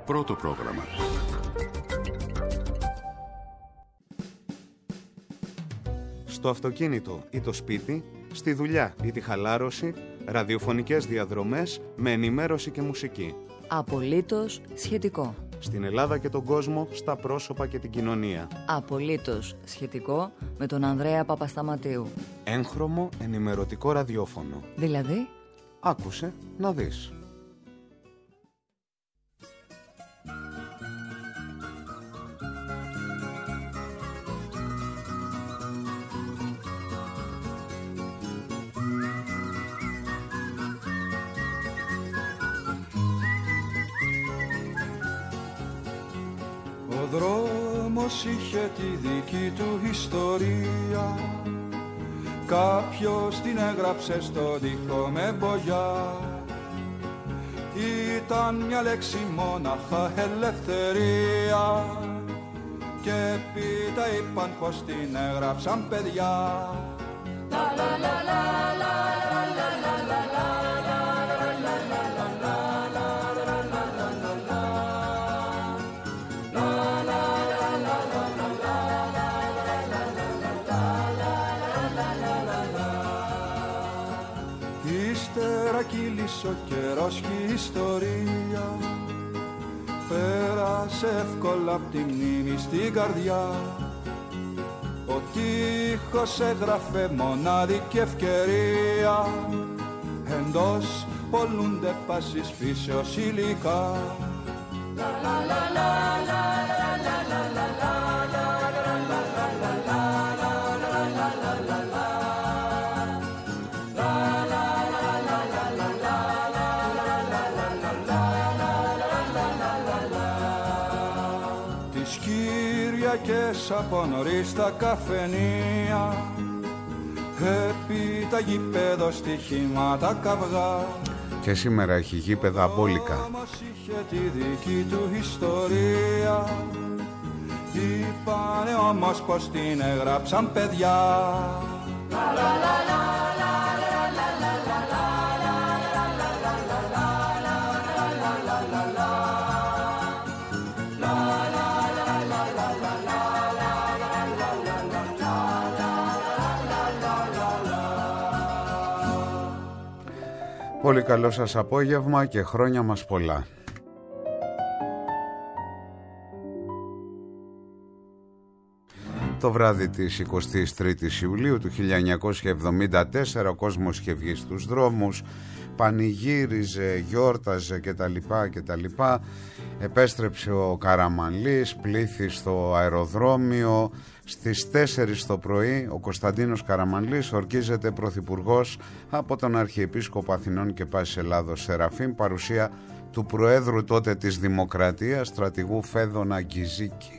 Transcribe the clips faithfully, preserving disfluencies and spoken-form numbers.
Πρώτο πρόγραμμα. Στο αυτοκίνητο ή το σπίτι, στη δουλειά ή τη χαλάρωση, ραδιοφωνικές διαδρομές με ενημέρωση και μουσική. Απολύτως σχετικό. Στην Ελλάδα και τον κόσμο, στα πρόσωπα και την κοινωνία. Απολύτως σχετικό με τον Ανδρέα Παπασταματίου. Έγχρωμο ενημερωτικό ραδιόφωνο. Δηλαδή, άκουσε να δεις. Ο δρόμος είχε τη δική του ιστορία, κάποιος την έγραψε στον τοίχο με μπογιά. Ήταν μια λέξη μόναχα, ελευθερία, και έπειτα είπαν πως την έγραψαν παιδιά. La la la la la la la la la. Κύλησε ο καιρός και η ιστορία, πέρασε εύκολα απ' τη μνήμη στην καρδιά. Ο τείχος έγραφε μονάδικη ευκαιρία, εντός πολλούνται πάσης φύσεως υλικά. La la la la la la la la la la la la la la la. Κυριακές από νωρίς τα καφενεία, επί τα γήπεδο στοιχήματα καυγά. Και σήμερα έχει γήπεδα απόλυκα. Όμως είχε τη δική του ιστορία, είπανε όμως πως την έγραψαν παιδιά. La la la la la la la la la la. Πολύ καλό σας απόγευμα και χρόνια μας πολλά. Το βράδυ της εικοστής τρίτης Ιουλίου του χίλια εννιακόσια εβδομήντα τέσσερα ο κόσμος είχε βγει στους δρόμους, πανηγύριζε, γιόρταζε κτλ. κτλ. Επέστρεψε ο Καραμανλής, πλήθη στο αεροδρόμιο. Στις τέσσερις το πρωί ο Κωνσταντίνος Καραμανλής ορκίζεται πρωθυπουργός από τον Αρχιεπίσκοπο Αθηνών και Πάσης Ελλάδος Σεραφείμ, παρουσία του Προέδρου τότε της Δημοκρατίας, στρατηγού Φέδωνα Γκυζίκη.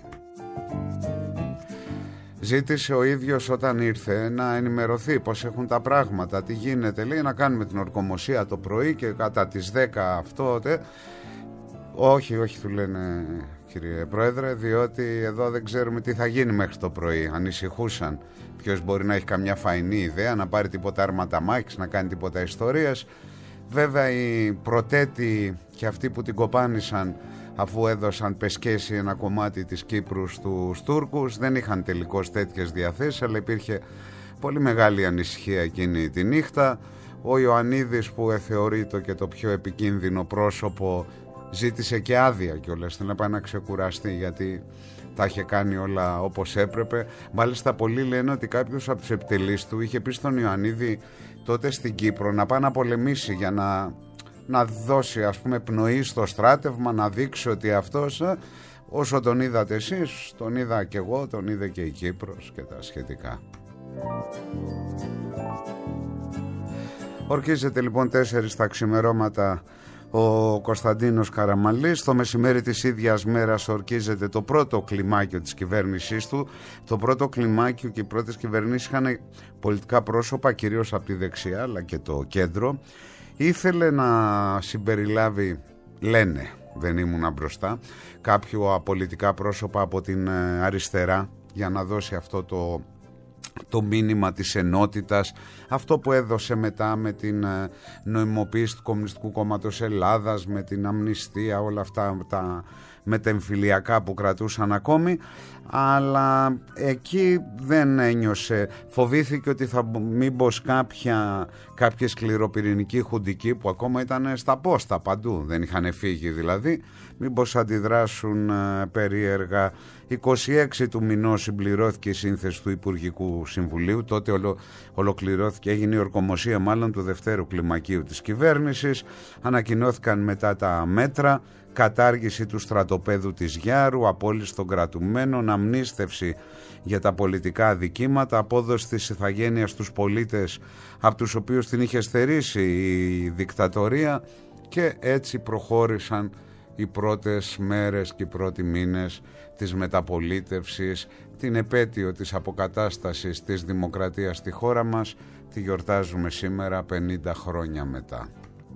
Ζήτησε ο ίδιος όταν ήρθε να ενημερωθεί πως έχουν τα πράγματα, τι γίνεται. Λέει να κάνουμε την ορκομοσία το πρωί και κατά τις δέκα αυτό. Τε... Όχι, όχι, του λένε, κύριε Πρόεδρε, διότι εδώ δεν ξέρουμε τι θα γίνει μέχρι το πρωί. Ανησυχούσαν. Ποιος μπορεί να έχει καμιά φαϊνή ιδέα, να πάρει τίποτα άρματα μάχης, να κάνει τίποτα ιστορίας. Βέβαια οι προτέτοι και αυτοί που την κοπάνησαν, αφού έδωσαν πεσκέση ένα κομμάτι της Κύπρου στους Τούρκους, δεν είχαν τελικώς τέτοιες διαθέσεις, αλλά υπήρχε πολύ μεγάλη ανησυχία εκείνη τη νύχτα. Ο Ιωαννίδης, που εθεωρείται και το πιο επικίνδυνο πρόσωπο, ζήτησε και άδεια κιόλας, θέλει να πάει να ξεκουραστεί, γιατί τα είχε κάνει όλα όπως έπρεπε. Μάλιστα πολλοί λένε ότι κάποιος από τους επιτελείς του είχε πει στον Ιωαννίδη τότε στην Κύπρο να πάει να πολεμήσει για να, να δώσει ας πούμε πνοή στο στράτευμα, να δείξει ότι αυτός, όσο τον είδατε εσείς, τον είδα και εγώ, τον είδε και η Κύπρος και τα σχετικά. Ορκίζεται λοιπόν τέσσερις τα ξημερώματα ο Κωνσταντίνος Καραμανλής. Το μεσημέρι της ίδιας μέρας ορκίζεται το πρώτο κλιμάκιο της κυβέρνησής του. Το πρώτο κλιμάκιο και οι πρώτες κυβερνήσεις είχαν πολιτικά πρόσωπα, κυρίως από τη δεξιά αλλά και το κέντρο. Ήθελε να συμπεριλάβει, λένε, δεν ήμουνα μπροστά, κάποιο πολιτικά πρόσωπα από την αριστερά για να δώσει αυτό το το μήνυμα της ενότητας, αυτό που έδωσε μετά με την νοημοποίηση του Κομμουνιστικού Κόμματος Ελλάδας, με την αμνηστία, όλα αυτά τα μετεμφυλιακά που κρατούσαν ακόμη, αλλά εκεί δεν ένιωσε, φοβήθηκε ότι θα μήπως κάποια, κάποια σκληροπυρηνική χουντική που ακόμα ήταν στα πόστα παντού, δεν είχαν φύγει δηλαδή, μήπως αντιδράσουν ε, περίεργα. είκοσι έξι του μηνός συμπληρώθηκε η σύνθεση του Υπουργικού Συμβουλίου, τότε ολο, ολοκληρώθηκε, έγινε η ορκομοσία μάλλον του δευτέρου κλιμακίου της κυβέρνησης, ανακοινώθηκαν μετά τα μέτρα, κατάργηση του στρατοπέδου της Γιάρου, απόλυση των κρατουμένων, αμνίστευση για τα πολιτικά αδικήματα, απόδοση της ηθαγένειας στους πολίτες από τους οποίους την είχε στερήσει η δικτατορία, και έτσι προχώρησαν οι πρώτες μέρες και οι πρώτοι μήνες της μεταπολίτευσης. Την επέτειο της αποκατάστασης της δημοκρατίας στη χώρα μας τη γιορτάζουμε σήμερα πενήντα χρόνια μετά.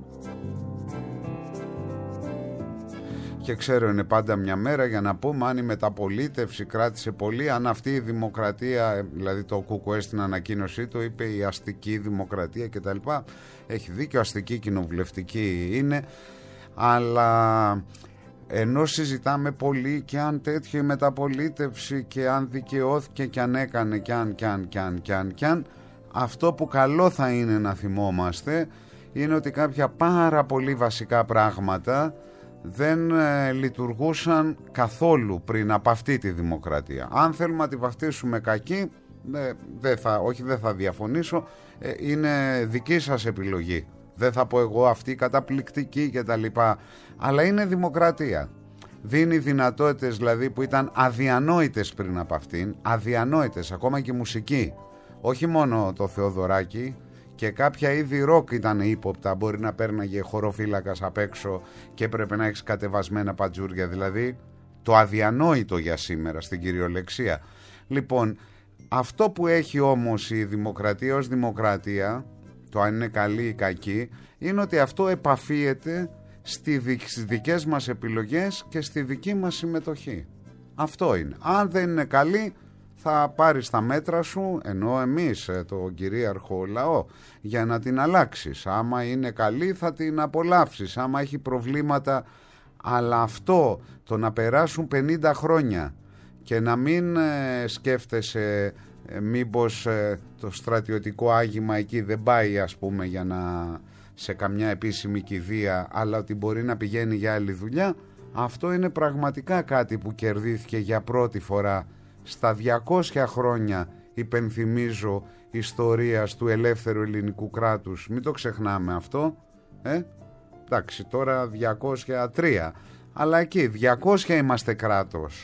Και ξέρω είναι πάντα μια μέρα για να πούμε αν η μεταπολίτευση κράτησε πολύ, αν αυτή η δημοκρατία, δηλαδή το ΚΚΕ στην ανακοίνωσή του είπε η αστική δημοκρατία κτλ. Έχει δίκιο, αστική κοινοβουλευτική είναι, αλλά ενώ συζητάμε πολύ και αν τέτοια η μεταπολίτευση και αν δικαιώθηκε και αν έκανε και αν και αν και αν και αν, και αν αυτό που καλό θα είναι να θυμόμαστε είναι ότι κάποια πάρα πολύ βασικά πράγματα δεν ε, λειτουργούσαν καθόλου πριν από αυτή τη δημοκρατία. Αν θέλουμε να τη βαφτίσουμε κακή, ε, δεν θα, όχι δεν θα διαφωνήσω, ε, είναι δική σας επιλογή. Δεν θα πω εγώ αυτή καταπληκτική και τα λοιπά, αλλά είναι δημοκρατία. Δίνει δυνατότητες δηλαδή που ήταν αδιανόητες πριν από αυτήν, αδιανόητες, ακόμα και μουσική. Όχι μόνο το Θεοδωράκι, και κάποια είδη ροκ ήταν ύποπτα, μπορεί να πέρναγε χωροφύλακας απ' έξω και έπρεπε να έχεις κατεβασμένα πατζούρια, δηλαδή το αδιανόητο για σήμερα στην κυριολεξία. Λοιπόν, αυτό που έχει όμως η δημοκρατία ως δημοκρατία, το αν είναι καλή ή κακή, είναι ότι αυτό επαφίεται στις δικές μας επιλογές και στη δική μας συμμετοχή. Αυτό είναι. Αν δεν είναι καλή, θα πάρεις τα μέτρα σου, ενώ εμείς το κυρίαρχο λαό, για να την αλλάξεις. Άμα είναι καλή θα την απολαύσεις, άμα έχει προβλήματα. Αλλά αυτό, το να περάσουν πενήντα χρόνια και να μην ε, σκέφτεσαι ε, μήπως ε, το στρατιωτικό άγημα εκεί δεν πάει, ας πούμε, για να σε καμιά επίσημη κηδεία, αλλά ότι μπορεί να πηγαίνει για άλλη δουλειά, αυτό είναι πραγματικά κάτι που κερδίθηκε για πρώτη φορά στα διακόσια χρόνια, υπενθυμίζω, ιστορίας του ελεύθερου ελληνικού κράτους. Μην το ξεχνάμε αυτό, ε? Εντάξει, τώρα διακόσια τρία, αλλά εκεί διακόσια είμαστε κράτος,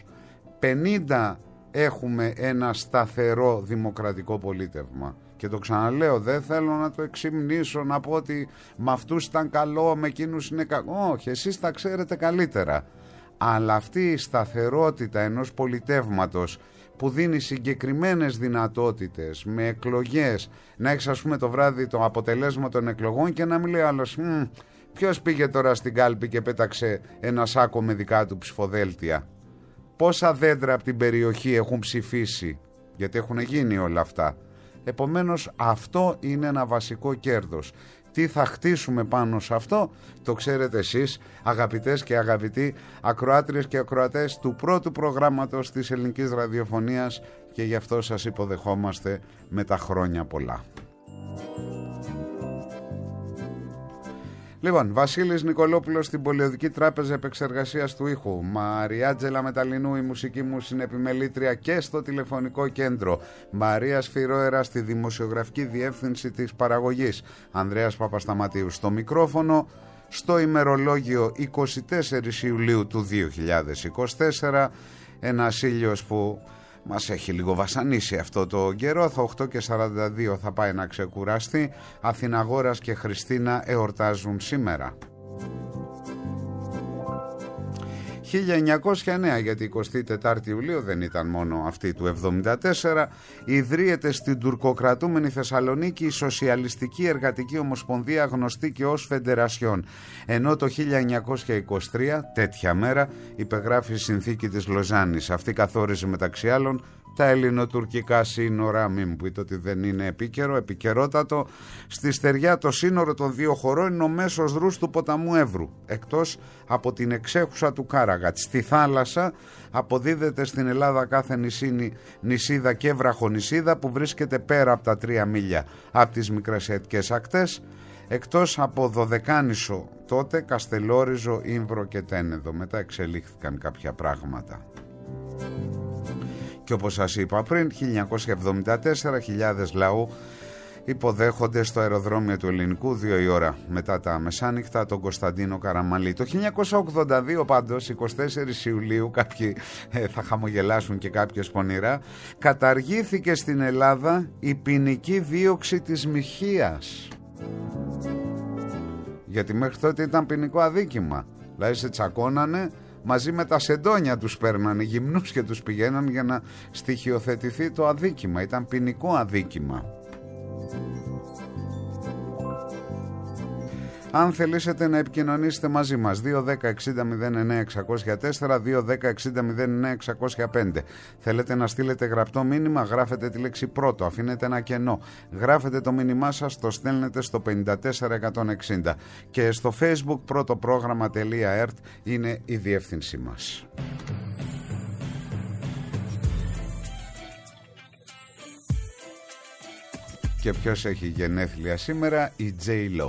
πενήντα έχουμε ένα σταθερό δημοκρατικό πολίτευμα. Και το ξαναλέω, δεν θέλω να το εξυμνήσω, να πω ότι με αυτούς ήταν καλό, με εκείνους είναι κακό. Όχι, εσείς τα ξέρετε καλύτερα. Αλλά αυτή η σταθερότητα ενός πολιτεύματος που δίνει συγκεκριμένες δυνατότητες με εκλογές, να έχεις ας πούμε το βράδυ το αποτελέσμα των εκλογών και να μην λέει άλλος ποιος πήγε τώρα στην κάλπη και πέταξε ένα σάκο με δικά του ψηφοδέλτια, πόσα δέντρα από την περιοχή έχουν ψηφίσει, γιατί έχουν γίνει όλα αυτά. Επομένως αυτό είναι ένα βασικό κέρδος. Τι θα χτίσουμε πάνω σε αυτό το ξέρετε εσείς, αγαπητές και αγαπητοί ακροάτριες και ακροατές του πρώτου προγράμματος της ελληνικής ραδιοφωνίας, και γι' αυτό σας υποδεχόμαστε με τα χρόνια πολλά. Λοιπόν, Βασίλης Νικολόπουλος στην Πολιοδική Τράπεζα Επεξεργασίας του Ήχου, Μαριάτζελα Μεταλλινού η μουσική μου συνεπιμελήτρια και στο τηλεφωνικό κέντρο, Μαρία Σφυρόερα στη δημοσιογραφική διεύθυνση της παραγωγής, Ανδρέας Παπασταματίου στο μικρόφωνο, στο ημερολόγιο είκοσι τέσσερις Ιουλίου του δύο χιλιάδες είκοσι τέσσερα, ένας ήλιος που μας έχει λίγο βασανίσει αυτό το καιρό. Θα οκτώ και σαράντα δύο θα πάει να ξεκουραστεί. Αθηναγόρας και Χριστίνα εορτάζουν σήμερα. χίλια εννιακόσια εννέα, γιατί εικοστή τέταρτη Ιουλίου δεν ήταν μόνο αυτή του εβδομήντα τέσσερα, ιδρύεται στην τουρκοκρατούμενη Θεσσαλονίκη η Σοσιαλιστική Εργατική Ομοσπονδία, γνωστή και ως Φεντερασιόν, ενώ το χίλια εννιακόσια είκοσι τρία, τέτοια μέρα, υπεγράφει η Συνθήκη της Λοζάνης. Αυτή καθόριζε μεταξύ άλλων τα ελληνοτουρκικά σύνορα, μην μου πείτε ότι δεν είναι επίκαιρο, επικαιρότατο. Στη στεριά το σύνορο των δύο χωρών είναι ο μέσος δρούς του ποταμού Εύρου, εκτός από την εξέχουσα του Κάραγατ. Στη θάλασσα αποδίδεται στην Ελλάδα κάθε νησί, νησίδα και βραχονησίδα που βρίσκεται πέρα από τα τρία μίλια από τις μικρασιατικές ακτές, εκτός από Δωδεκάνησο τότε, Καστελόριζο, Ήμβρο και Τένεδο. Μετά εξελίχθηκαν κάποια πράγματα. Και όπως σας είπα πριν, χίλια εννιακόσια εβδομήντα τέσσερα χιλιάδες λαού υποδέχονται στο αεροδρόμιο του Ελληνικού δύο η ώρα μετά τα μεσάνυχτα τον Κωνσταντίνο Καραμαλή. Το χίλια εννιακόσια ογδόντα δύο πάντως, εικοστή δεύτερη Ιουλίου, κάποιοι ε, θα χαμογελάσουν και κάποιες πονηρά, καταργήθηκε στην Ελλάδα η ποινική δίωξη της μοιχείας. Γιατί μέχρι τότε ήταν ποινικό αδίκημα. Δηλαδή σε τσακώνανε, μαζί με τα σεντόνια τους παίρνανε, γυμνούς και τους πηγαίναν για να στοιχειοθετηθεί το αδίκημα. Ήταν ποινικό αδίκημα. Αν θελήσετε να επικοινωνήσετε μαζί μας, δύο δέκα εξήντα μηδέν εννέα εξακόσια τέσσερα, δύο δέκα εξήντα μηδέν εννέα εξακόσια πέντε. Θέλετε να στείλετε γραπτό μήνυμα, γράφετε τη λέξη πρώτο, αφήνετε ένα κενό, γράφετε το μήνυμά σας, το στέλνετε στο πενήντα τέσσερα εκατόν εξήντα και στο facebook πρώτο πρόγραμμα.ερτ είναι η διεύθυνσή μας. Και ποιος έχει γενέθλια σήμερα? Η J-Lo.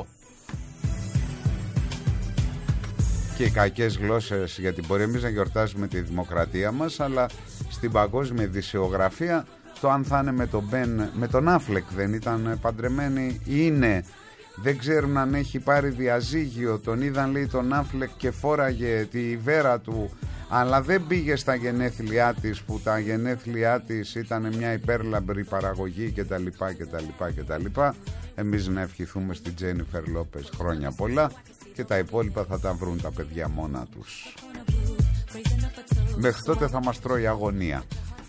Και οι κακές γλώσσες, γιατί μπορεί εμείς να γιορτάζουμε τη δημοκρατία μας, αλλά στην παγκόσμια ειδησιογραφία το αν θα είναι με τον Ben, με τον Affleck δεν ήταν παντρεμένοι, είναι, δεν ξέρουν αν έχει πάρει διαζύγιο, τον είδαν λέει τον Affleck και φόραγε τη βέρα του, αλλά δεν πήγε στα γενέθλιά της, που τα γενέθλιά της ήταν μια υπέρλαμπρη παραγωγή κτλ κτλ κτλ. Εμείς να ευχηθούμε στην Τζένιφερ Λόπες χρόνια πολλά και τα υπόλοιπα θα τα βρουν τα παιδιά μόνα τους. Μέχρι τότε θα μας τρώει αγωνία.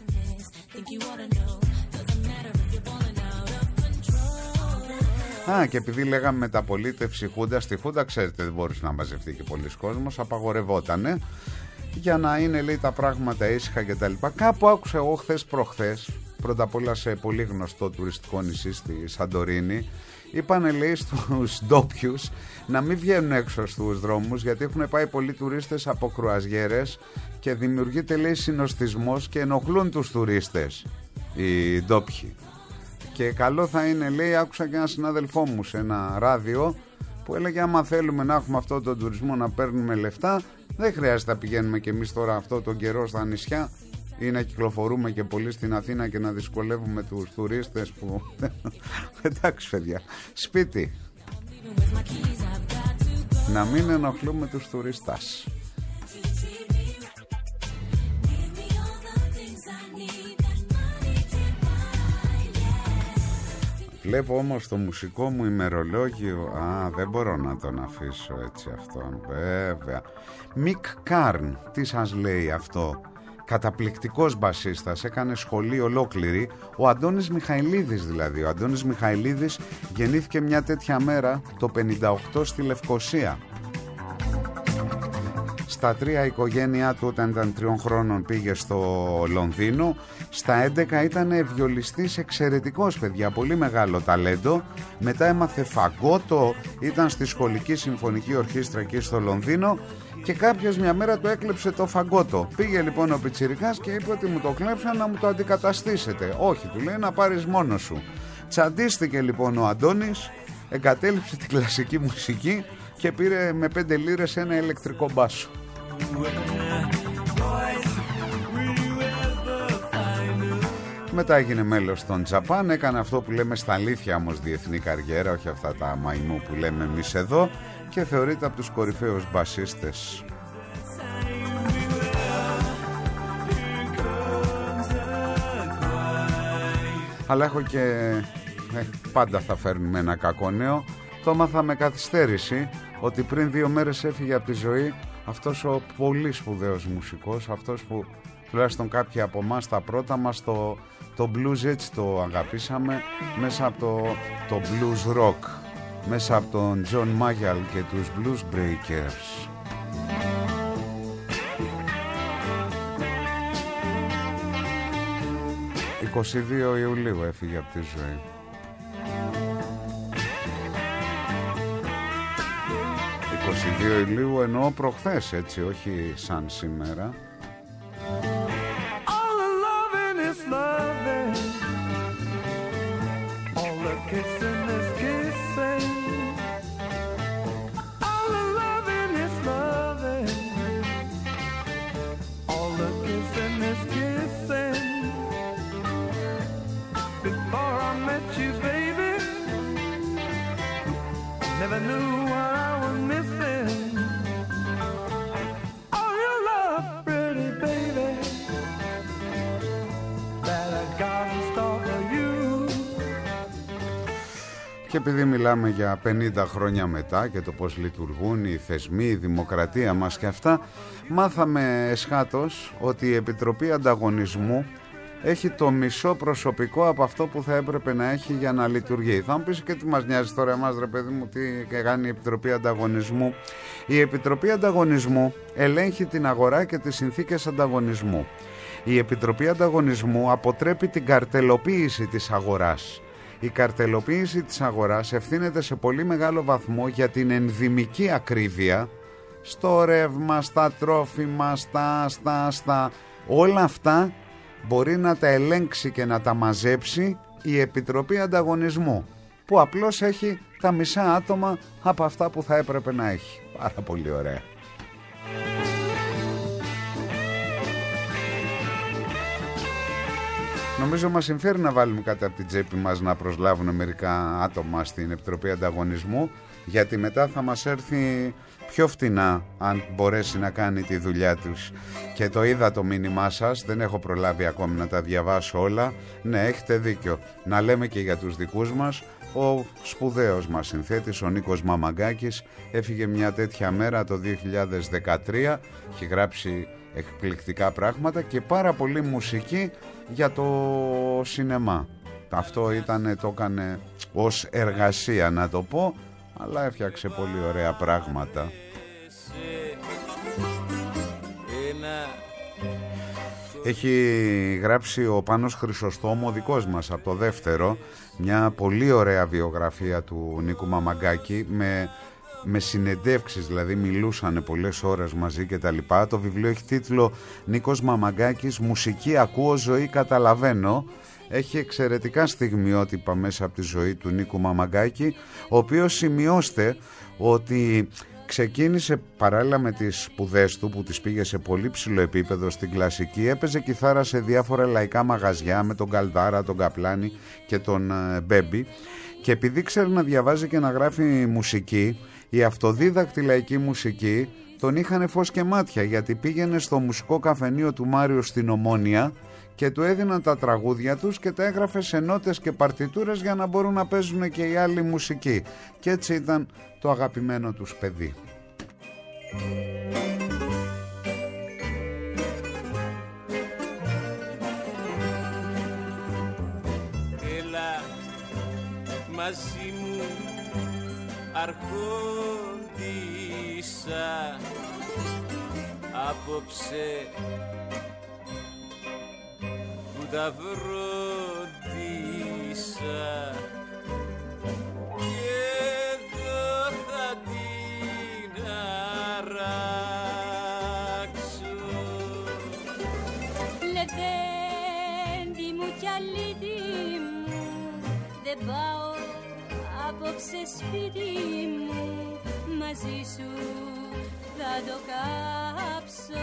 Α, και επειδή λέγαμε μεταπολίτευση Χούντα, στη Χούντα ξέρετε δεν μπορούσε να μαζευτεί και πολλοί κόσμος, απαγορευότανε για να είναι λέει τα πράγματα ήσυχα και τα λοιπά. Κάπου άκουσα εγώ χθες προχθές, πρώτα απ' όλα σε πολύ γνωστό τουριστικό νησί στη Σαντορίνη, είπανε λέει στους ντόπιους να μην βγαίνουν έξω στους δρόμους γιατί έχουν πάει πολλοί τουρίστες από κρουαζιέρες και δημιουργείται λέει συνοστισμός και ενοχλούν τους τουρίστες οι ντόπιοι. Και καλό θα είναι λέει, άκουσα και ένα συνάδελφό μου σε ένα ράδιο που έλεγε άμα θέλουμε να έχουμε αυτό τον τουρισμό να παίρνουμε λεφτά, δεν χρειάζεται να πηγαίνουμε και εμείς τώρα αυτό τον καιρό στα νησιά ή να κυκλοφορούμε και πολύ στην Αθήνα και να δυσκολεύουμε τους τουρίστες που... Εντάξει παιδιά, σπίτι. Να μην ενοχλούμε τους τουρίστας. Βλέπω όμως το μουσικό μου ημερολόγιο. Α, δεν μπορώ να τον αφήσω έτσι αυτόν. Βέβαια. Μικ Κάρν, τι σας λέει αυτό? Καταπληκτικός μπασίστας, έκανε σχολή ολόκληρη. Ο Αντώνης Μιχαηλίδης δηλαδή. Ο Αντώνης Μιχαηλίδης γεννήθηκε μια τέτοια μέρα το πενήντα οκτώ στη Λευκοσία. Στα τρία η οικογένειά του όταν ήταν τριών χρόνων πήγε στο Λονδίνο. Στα έντεκα ήταν βιολιστής εξαιρετικός παιδιά, πολύ μεγάλο ταλέντο. Μετά έμαθε φαγκότο, ήταν στη σχολική συμφωνική ορχήστρα εκεί στο Λονδίνο και κάποιος μια μέρα του έκλεψε το φαγκότο. Πήγε λοιπόν ο πιτσιρικάς και είπε ότι μου το κλέψαν να μου το αντικαταστήσετε. Όχι, του λέει, να πάρεις μόνος σου. Τσαντίστηκε λοιπόν ο Αντώνης, εγκατέλειψε την κλασική μουσική και πήρε με πέντε λίρες ένα ηλεκτρικό μπάσο. Μετά έγινε μέλος των Τζαπάν, έκανε αυτό που λέμε στα αλήθεια όμως διεθνή καριέρα, όχι αυτά τα μαϊμού που λέμε εμείς εδώ, και θεωρείται από τους κορυφαίους μπασίστες. Αλλά έχω και ε, πάντα θα φέρνουμε ένα κακό νέο. Το έμαθα με καθυστέρηση ότι πριν δύο μέρες έφυγε από τη ζωή αυτός ο πολύ σπουδαίος μουσικός, αυτός που τουλάχιστον κάποιοι από εμάς τα πρώτα μας το, το blues έτσι το αγαπήσαμε μέσα από το, το blues rock, μέσα από τον John Mayall και τους Blues Breakers. είκοσι δύο Ιουλίου έφυγε από τη ζωή. είκοσι δύο Ιουλίου εννοώ προχθές, έτσι, όχι σαν σήμερα. Never knew what I was missing. All your love, pretty baby, that I got in store for you. Και επειδή μιλάμε για πενήντα χρόνια μετά και το πώς λειτουργούν οι θεσμοί, η δημοκρατία μας και αυτά, μάθαμε εσχάτως ότι η Επιτροπή Ανταγωνισμού έχει το μισό προσωπικό από αυτό που θα έπρεπε να έχει για να λειτουργεί. Θα μου πεις και τι μας νοιάζει τώρα εμάς, ρε παιδί μου, τι κάνει η Επιτροπή Ανταγωνισμού. Η Επιτροπή Ανταγωνισμού ελέγχει την αγορά και τις συνθήκες ανταγωνισμού. Η Επιτροπή Ανταγωνισμού αποτρέπει την καρτελοποίηση της αγοράς. Η καρτελοποίηση της αγοράς ευθύνεται σε πολύ μεγάλο βαθμό για την ενδυμική ακρίβεια στο ρεύμα, στα τρόφιμα, στα, στα, στα όλα αυτά. Μπορεί να τα ελέγξει και να τα μαζέψει η Επιτροπή Ανταγωνισμού, που απλώς έχει τα μισά άτομα από αυτά που θα έπρεπε να έχει. Πάρα πολύ ωραία. Νομίζω μας συμφέρει να βάλουμε κάτι από την τσέπη μας, να προσλάβουν μερικά άτομα στην Επιτροπή Ανταγωνισμού, γιατί μετά θα μας έρθει πιο φτηνά αν μπορέσει να κάνει τη δουλειά τους. Και το είδα το μήνυμά σας, δεν έχω προλάβει ακόμη να τα διαβάσω όλα. Ναι, έχετε δίκιο, να λέμε και για τους δικούς μας. Ο σπουδαίος μας συνθέτης, ο Νίκος Μαμαγκάκης, έφυγε μια τέτοια μέρα το δύο χιλιάδες δεκατρία. Έχει γράψει εκπληκτικά πράγματα και πάρα πολύ μουσική για το σινεμά. Αυτό ήταν, το έκανε ως εργασία, να το πω, αλλά έφτιαξε πολύ ωραία πράγματα. Έχει γράψει ο Πάνος Χρυσοστόμου, ο δικός μας, από το δεύτερο, μια πολύ ωραία βιογραφία του Νίκου Μαμαγκάκη, με, με συνεντεύξεις, δηλαδή μιλούσαν πολλές ώρες μαζί και τα λοιπά. Το βιβλίο έχει τίτλο Νίκος Μαμαγκάκης, μουσική ακούω, ζωή καταλαβαίνω. Έχει εξαιρετικά στιγμιότυπα μέσα από τη ζωή του Νίκου Μαμαγκάκη, ο οποίος, σημειώστε ότι ξεκίνησε παράλληλα με τις σπουδές του, που τις πήγε σε πολύ ψηλό επίπεδο στην κλασική, έπαιζε κιθάρα σε διάφορα λαϊκά μαγαζιά με τον Καλδάρα, τον Καπλάνη και τον Μπέμπι, και επειδή ξέρει να διαβάζει και να γράφει μουσική, η αυτοδίδακτη λαϊκή μουσική τον είχανε φως και μάτια, γιατί πήγαινε στο μουσικό καφενείο του Μάριου στην Ομόνια και του έδιναν τα τραγούδια τους και τα έγραφε σε νότες και παρτιτούρες για να μπορούν να παίζουν και οι άλλοι μουσική. Και έτσι ήταν το αγαπημένο τους παιδί. Έλα μαζί μου αρχόντισσα, απόψε που τα βρόντισα και εδώ θα την αράξω. Λεβέντη μου κι αλήτη μου, δεν πάω απόψε σπίτι μου, μαζί σου θα το κάψω.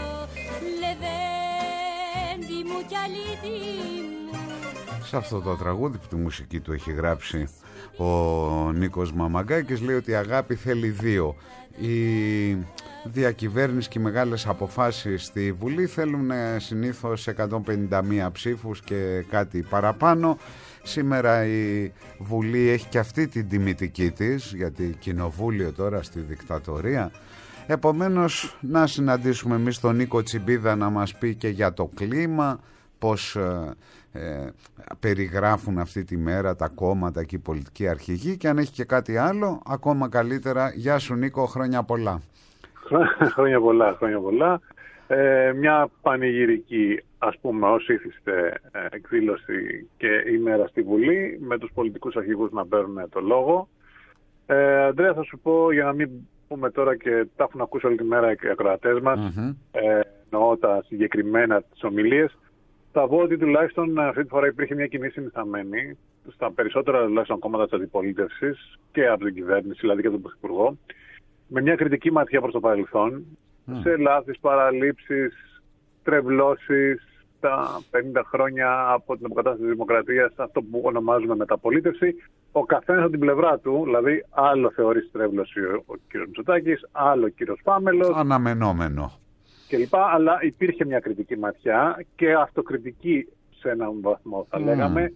Λεβέντη μου κι αλήτη μου. Σε αυτό το τραγούδι που τη μουσική του έχει γράψει ο Νίκος Μαμαγκάκης, λέει ότι η αγάπη θέλει δύο. Η διακυβέρνηση και οι μεγάλες αποφάσεις στη Βουλή θέλουν συνήθως εκατόν πενήντα μία ψήφους και κάτι παραπάνω. Σήμερα η Βουλή έχει και αυτή την τιμητική της, γιατί κοινοβούλιο τώρα στη δικτατορία. Επομένως, να συναντήσουμε εμείς τον Νίκο Τσιμπίδα να μας πει και για το κλίμα, πώς ε, ε, περιγράφουν αυτή τη μέρα τα κόμματα και οι πολιτικοί αρχηγοί, και αν έχει και κάτι άλλο, ακόμα καλύτερα. Γεια σου Νίκο, χρόνια πολλά. Χρόνια πολλά, χρόνια πολλά. Ε, μια πανηγυρική, ας πούμε, ως ήθιστε εκδήλωση και ημέρα στη Βουλή, με τους πολιτικούς αρχηγούς να παίρνουν το λόγο. Ε, Αντρέα, θα σου πω, για να μην πούμε τώρα και τα έχουν ακούσει όλη τη μέρα οι ακροατές μας, mm-hmm. ε, εννοώ τα συγκεκριμένα τις ομιλίες, θα πω ότι τουλάχιστον αυτή τη φορά υπήρχε μια κοινή συνισταμένη στα περισσότερα τουλάχιστον κόμματα της αντιπολίτευσης και από την κυβέρνηση, δηλαδή και τον Πρωθυπουργό, με μια κριτική ματιά προς το παρελθόν, mm. σε λάθης, παραλήψεις, τρευλώσεις, τα πενήντα χρόνια από την αποκατάσταση της δημοκρατίας, αυτό που ονομάζουμε μεταπολίτευση, ο καθένας από την πλευρά του, δηλαδή άλλο θεωρεί στρέβλωση ο, ο κ. Μητσοτάκης, άλλο ο κ. Πάμελος. Αναμενόμενο. Και λοιπά, αλλά υπήρχε μια κριτική ματιά και αυτοκριτική σε έναν βαθμό θα mm. λέγαμε.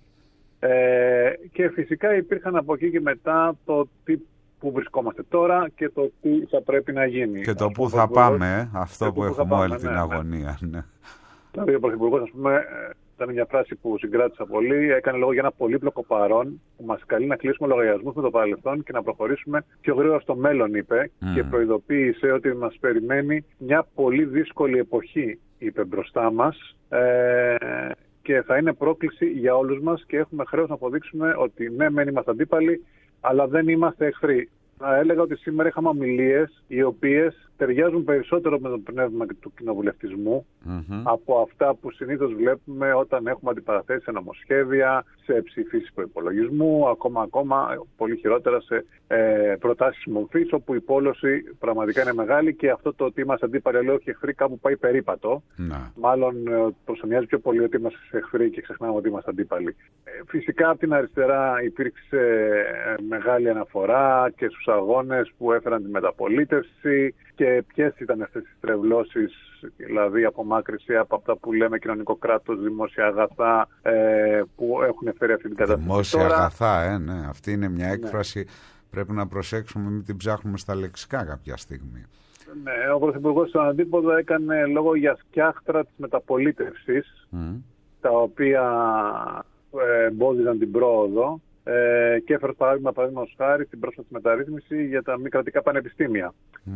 Ε, και φυσικά υπήρχαν από εκεί και μετά το τι που βρισκόμαστε τώρα και το τι θα πρέπει να γίνει. Και το πού θα πάμε, αυτό που έχουμε όλη την αγωνία. Ναι. Δηλαδή ο Πρωθυπουργός, ας πούμε, ήταν μια φράση που συγκράτησα πολύ, έκανε λόγο για ένα πολύπλοκο παρόν που μας καλεί να κλείσουμε λογαριασμούς με το παρελθόν και να προχωρήσουμε πιο γρήγορα στο μέλλον, είπε, mm. και προειδοποίησε ότι μας περιμένει μια πολύ δύσκολη εποχή, είπε, μπροστά μας, ε, και θα είναι πρόκληση για όλους μας και έχουμε χρέος να αποδείξουμε ότι ναι, μεν είμαστε αντίπαλοι, αλλά δεν είμαστε εχθροί. Θα έλεγα ότι σήμερα είχαμε ομιλίες οι οποίες ταιριάζουν περισσότερο με το πνεύμα του κοινοβουλευτισμού mm-hmm. από αυτά που συνήθως βλέπουμε όταν έχουμε αντιπαραθέσει σε νομοσχέδια, σε ψηφίσεις προϋπολογισμού, ακόμα, ακόμα πολύ χειρότερα σε ε, προτάσεις μορφής, όπου η πόλωση πραγματικά είναι μεγάλη και αυτό το ότι είμαστε αντίπαλοι, λέω και εχθροί, κάπου πάει περίπατο. Mm-hmm. Μάλλον ε, προσωνιάζει πιο πολύ ότι είμαστε εχθροί και ξεχνάμε ότι είμαστε αντίπαλοι. Ε, φυσικά από την αριστερά υπήρξε ε, μεγάλη αναφορά και στους αγώνες που έφεραν τη μεταπολίτευση και ποιες ήταν αυτές τις τρευλώσεις, δηλαδή απομάκρυση από αυτά που λέμε κοινωνικό κράτος, δημόσια αγαθά, ε, που έχουν φέρει αυτή την κατάσταση. Δημόσια τώρα. αγαθά, ε, ναι. Αυτή είναι μια έκφραση, ναι. Πρέπει να προσέξουμε, μην την ψάχνουμε στα λεξικά κάποια στιγμή. Ναι, ο Πρωθυπουργός στον αντίποδο έκανε λόγο για σκιάχτρα της μεταπολίτευσης, mm. τα οποία ε, εμπόδιζαν την πρόοδο. Ε, και έφερε παράδειγμα, παραδείγματος χάρη, την πρόσφατη μεταρρύθμιση για τα μη κρατικά πανεπιστήμια.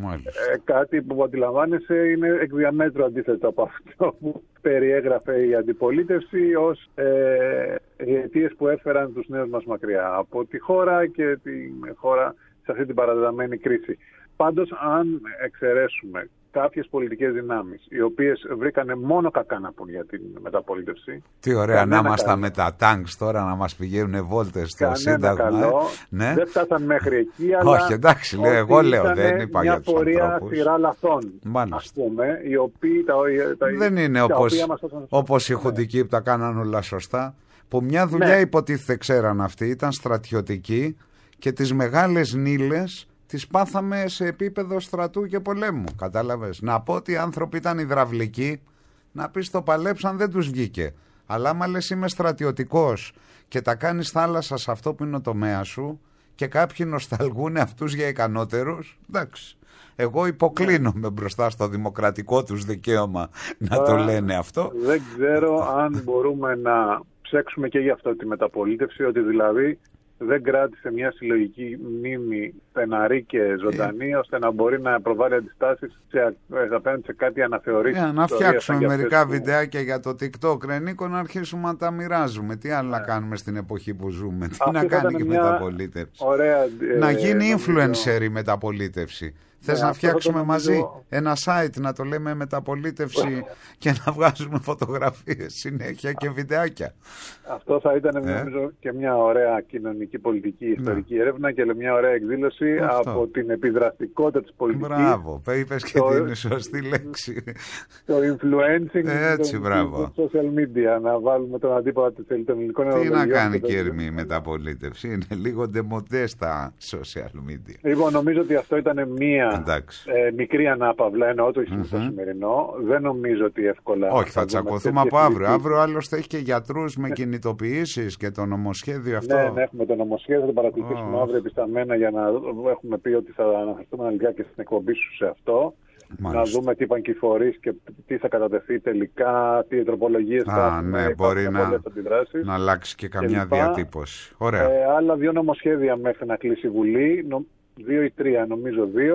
Ε, κάτι που αντιλαμβάνεσαι είναι εκ διαμέτρου αντίθετο από αυτό που περιέγραφε η αντιπολίτευση ως ε, αιτίες που έφεραν τους νέους μας μακριά από τη χώρα και τη χώρα σε αυτή την παραδεδομένη κρίση. Πάντως, αν εξαιρέσουμε κάποιες πολιτικές δυνάμεις, οι οποίες βρήκανε μόνο κακά να πούν για την μεταπολίτευση. Τι ωραία, να είμαστε με τα τάγκς τώρα, να μας πηγαίνουν βόλτες στο Σύνταγμα. Καλό, ναι. Δεν φτάσαν μέχρι εκεί, αλλά όχι, εντάξει, λέω, εγώ λέω, δεν είπα για τους ανθρώπους. Μια πορεία σειρά λαθών, ας πούμε, οι οποίοι, τα, τα, δεν είναι τα όπως, όπως οι χουντικοί που τα κάναν όλα σωστά, που μια δουλειά ναι. υποτίθεται ξέραν αυτοί, ήταν στρατιωτικοί και τις μεγάλες νύλες τις πάθαμε σε επίπεδο στρατού και πολέμου, κατάλαβες. Να πω ότι οι άνθρωποι ήταν υδραυλικοί, να πεις το παλέψαν, δεν τους βγήκε. Αλλά άμα λες είμαι στρατιωτικός και τα κάνεις θάλασσα σε αυτό που είναι ο τομέας σου και κάποιοι νοσταλγούν αυτούς για ικανότερους, εντάξει. Εγώ υποκλίνομαι μπροστά στο δημοκρατικό τους δικαίωμα να το λένε αυτό. Δεν ξέρω αν μπορούμε να ψέξουμε και γι' αυτό τη μεταπολίτευση, ότι δηλαδή δεν κράτησε μια συλλογική μνήμη στεναρή και ζωντανή, ε. ώστε να μπορεί να προβάλλει αντιστάσεις σε, απέναντι σε κάτι αναθεωρήσεις. Ε, να φτιάξουμε μερικά που... βιντεάκια για το TikTok, Ρενίκο, να αρχίσουμε να τα μοιράζουμε. Τι άλλο ε. να κάνουμε στην εποχή που ζούμε, τι αυτή να κάνει και η μεταπολίτευση. Ωραία, ε, να γίνει influencer η μεταπολίτευση. Θες ναι, να φτιάξουμε μαζί νομίζω... ένα site, να το λέμε μεταπολίτευση και να βγάζουμε φωτογραφίες συνέχεια και βιντεάκια. Αυτό θα ήταν ε? νομίζω και μια ωραία κοινωνική πολιτική ιστορική ναι. έρευνα και μια ωραία εκδήλωση. Αυτό. Από την επιδραστικότητα της πολιτικής. Μπράβο, είπες και το... την σωστή λέξη. Το influencing, έτσι, το, το social media, να βάλουμε τον αντίπαλο των ελληνικών Τι να κάνει και η μεταπολίτευση, είναι λίγο ντεμοντέ στα social media. Λοιπόν, νομίζω ότι αυτό ήταν μια Ε, μικρή ανάπαυλα, εννοώ το mm-hmm. στο σημερινό. Δεν νομίζω ότι εύκολα. Όχι, θα τσακωθούμε από αύριο. Αύριο άλλωστε έχει και γιατρούς με κινητοποιήσεις και το νομοσχέδιο αυτό. Ναι, ναι, έχουμε το νομοσχέδιο, θα το παρακολουθήσουμε oh. αύριο επισταμμένα για να έχουμε πει ότι θα αναφερθούμε αναλυτικά και στην εκπομπή σου σε αυτό. Μάλιστα. Να δούμε τι είπαν και οι φορείς και τι θα κατατεθεί τελικά, τι τροπολογίες θα έχουν. Ναι, μπορεί να, να αλλάξει και καμιά και διατύπωση. Ωραία. Ε, άλλα δύο νομοσχέδια μέχρι να κλείσει η Βουλή. Νο, δύο ή τρία, νομίζω δύο.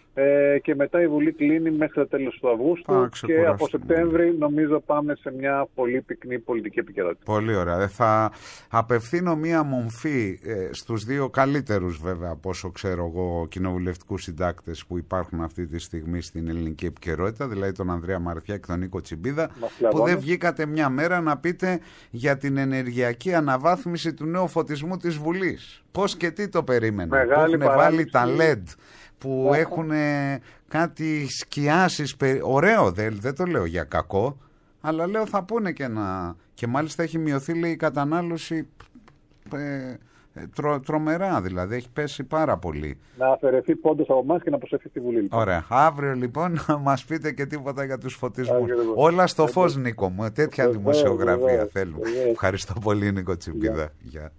Ε, και μετά η Βουλή κλείνει μέχρι το τέλος του Αυγούστου Α, και από Σεπτέμβρη νομίζω πάμε σε μια πολύ πυκνή πολιτική επικαιρότητα. Πολύ ωραία. Θα απευθύνω μία μομφή ε, στους δύο καλύτερους βέβαια από όσο ξέρω εγώ κοινοβουλευτικούς συντάκτες που υπάρχουν αυτή τη στιγμή στην ελληνική επικαιρότητα, δηλαδή τον Ανδρέα Μαρθιά και τον Νίκο Τσιμπίδα, που δεν βγήκατε μια μέρα να πείτε για την ενεργειακή αναβάθμιση του νέου φωτισμού της Βουλής. Πώς και τι το περίμενε, που έχουν βάλει τα ελ ι ντι, που έχουν κάτι σκιάσεις, ωραίο, δεν, δεν το λέω για κακό, αλλά λέω θα πούνε και να... Και μάλιστα έχει μειωθεί, λέει, η κατανάλωση ε, τρο, τρομερά, δηλαδή έχει πέσει πάρα πολύ. Να αφαιρεθεί πόντος από εμάς και να προσεχθεί στη Βουλή. Λοιπόν. Ωραία, αύριο λοιπόν να μας πείτε και τίποτα για τους φωτισμούς. Όλα στο φως, Νίκο μου, τέτοια ε, δημοσιογραφία ε, θέλουμε. Ε, Ευχαριστώ πολύ, Νίκο Τσιμπίδα. Γεια.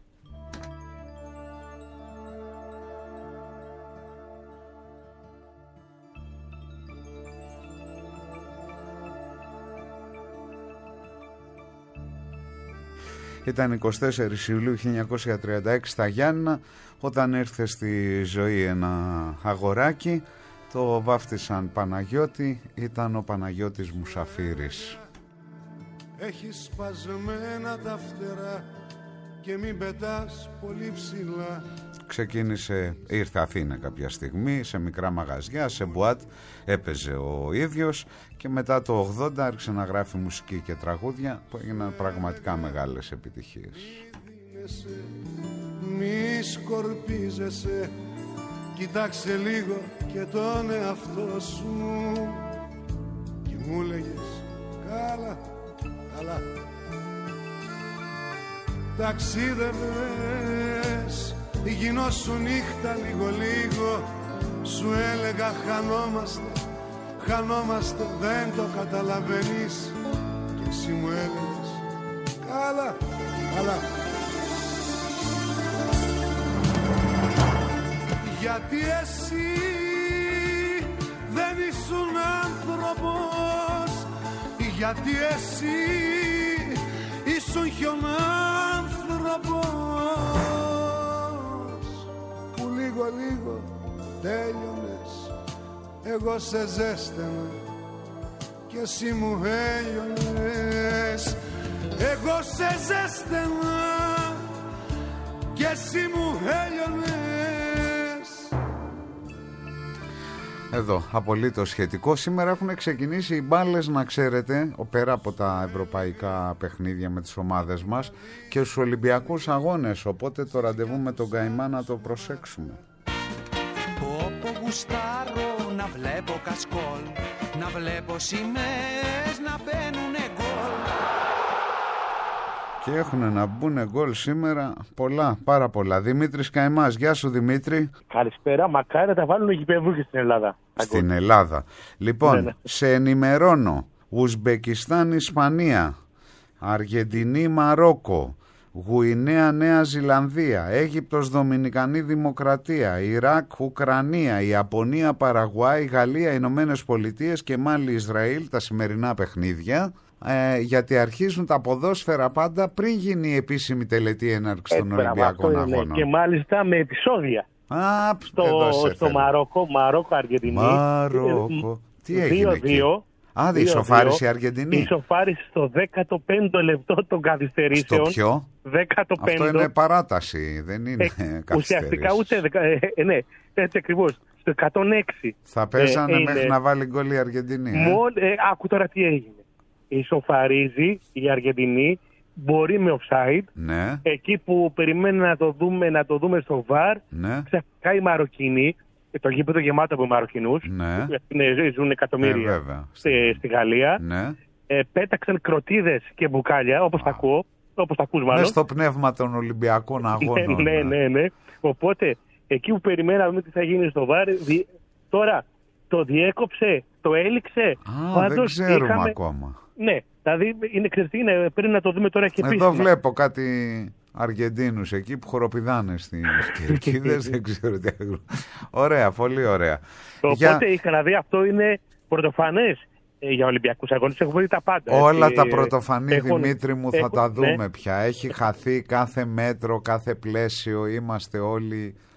Ήταν εικοστή τέταρτη Ιουλίου χίλια εννιακόσια τριάντα έξι στα Γιάννηνα, όταν ήρθε στη ζωή ένα αγοράκι, το βάφτισαν Παναγιώτη, ήταν ο Παναγιώτης Μουσαφίρης. Έχει σπασμένα τα φτερά και μην πετάς πολύ ψηλά. Ξεκίνησε, ήρθε Αθήνα κάποια στιγμή, σε μικρά μαγαζιά, σε μπουάτ, έπαιζε ο ίδιος και μετά το ογδόντα άρχισε να γράφει μουσική και τραγούδια που έγιναν πραγματικά μεγάλες επιτυχίες. Μη σκορπίζεσαι, κοιτάξε λίγο και τον εαυτό σου. Και μου λέγες καλά, καλά. Ταξίδευες, γινώσου νύχτα λίγο λίγο. Σου έλεγα χανόμαστε, χανόμαστε, δεν το καταλαβαίνεις. Και εσύ μου έλεγες καλά, καλά. Γιατί εσύ δεν ήσουν άνθρωπος, γιατί εσύ ήσουν χιονάνθρωπος που λίγο λίγο τέλειωνες. Εγώ σε ζέστανα και εσύ μου έλειωνες. Εγώ σε ζέστανα και εσύ μου έλειωνες. Εδώ, απολύτως σχετικό. Σήμερα έχουν ξεκινήσει οι μπάλες, να ξέρετε, πέρα από τα ευρωπαϊκά παιχνίδια με τις ομάδες μας, και στους Ολυμπιακούς αγώνες. Οπότε το ραντεβού με τον Καϊμά να το προσέξουμε. Όπου γουστάρω να βλέπω κασκόλ, να βλέπω σημαίες να μπαίνουνε γκολ. Και έχουν να μπουν γκολ σήμερα πολλά, πάρα πολλά. Δημήτρης Καϊμάς, γεια σου Δημήτρη. Καλησπέρα, μακάρι να τα βάλουν οι γηπεδούχοι στην Ελλάδα. Στην Ελλάδα. Λοιπόν, ναι, ναι. σε ενημερώνω. Ουσμπεκιστάν, Ισπανία, Αργεντινή, Μαρόκο, Γουινέα, Νέα Ζηλανδία, Αίγυπτος, Δομινικανή Δημοκρατία, Ιράκ, Ουκρανία, Ιαπωνία, Παραγουάη, Γαλλία, Ηνωμένες Πολιτείες και Μάλι, Ισραήλ, τα σημερινά παιχνίδια. Ε, γιατί αρχίζουν τα ποδόσφαιρα πάντα πριν γίνει η επίσημη τελετή έναρξη των Ολυμπιακών Αγώνων. Και μάλιστα με επεισόδια. Α, στο στο Μαρόκο, Μαρόκο, Αργεντινή. Μαρόκο. Τι έγινε εκεί? Α, ισοφάρισε η Αργεντινή. Ισοφάρισε στο δέκατο πέμπτο λεπτό των καθυστερήσεων. Στο ποιο? δέκατο πέμπτο. Αυτό είναι παράταση, δεν είναι ε, καθυστερήσεις. Ουσιαστικά ούτε, ε, ναι, έτσι ακριβώς. Στο εκατόν έξι. Θα παίζανε ε, μέχρι είναι... να βάλει γκολ η Αργεντινή. Ε. Μόλ, ε, άκου τώρα τι έγινε. Ισοφαρίζει η Αργεντινή, μπορεί με offside. Ναι. Εκεί που περιμένει να το δούμε, να το δούμε στο βαρ, ναι. ξαφνικά οι Μαροκινοί, το γήπεδο γεμάτο από Μαροκινούς, ναι. ζουν εκατομμύρια ε, στη, στη Γαλλία, ναι. ε, πέταξαν κροτίδες και μπουκάλια, όπως τα ακούω, όπως τα ακούς μάλλον. Μες στο πνεύμα των Ολυμπιακών Αγώνων. ναι, ναι, ναι. Οπότε, εκεί που περιμέναμε τι θα γίνει στο βαρ, δι... τώρα το διέκοψε, το έληξε. Α, Πάντως, δεν ξέρουμε είχαμε... ακόμα. Ναι, δηλαδή είναι, είναι, πρέπει να το δούμε τώρα και επίσημα. Εδώ βλέπω κάτι Αργεντίνους εκεί που χοροπηδάνε στις κερκίδες, δεν ξέρω τι. Ωραία, πολύ ωραία. Οπότε για... είχα να δει, αυτό είναι πρωτοφανές ε, για Ολυμπιακούς αγώνες, έχουμε δει τα πάντα. Όλα έτσι, τα πρωτοφανή, έχουν... Δημήτρη μου, θα έχουν... τα δούμε ναι. πια. Έχει χαθεί κάθε μέτρο, κάθε πλαίσιο, είμαστε όλοι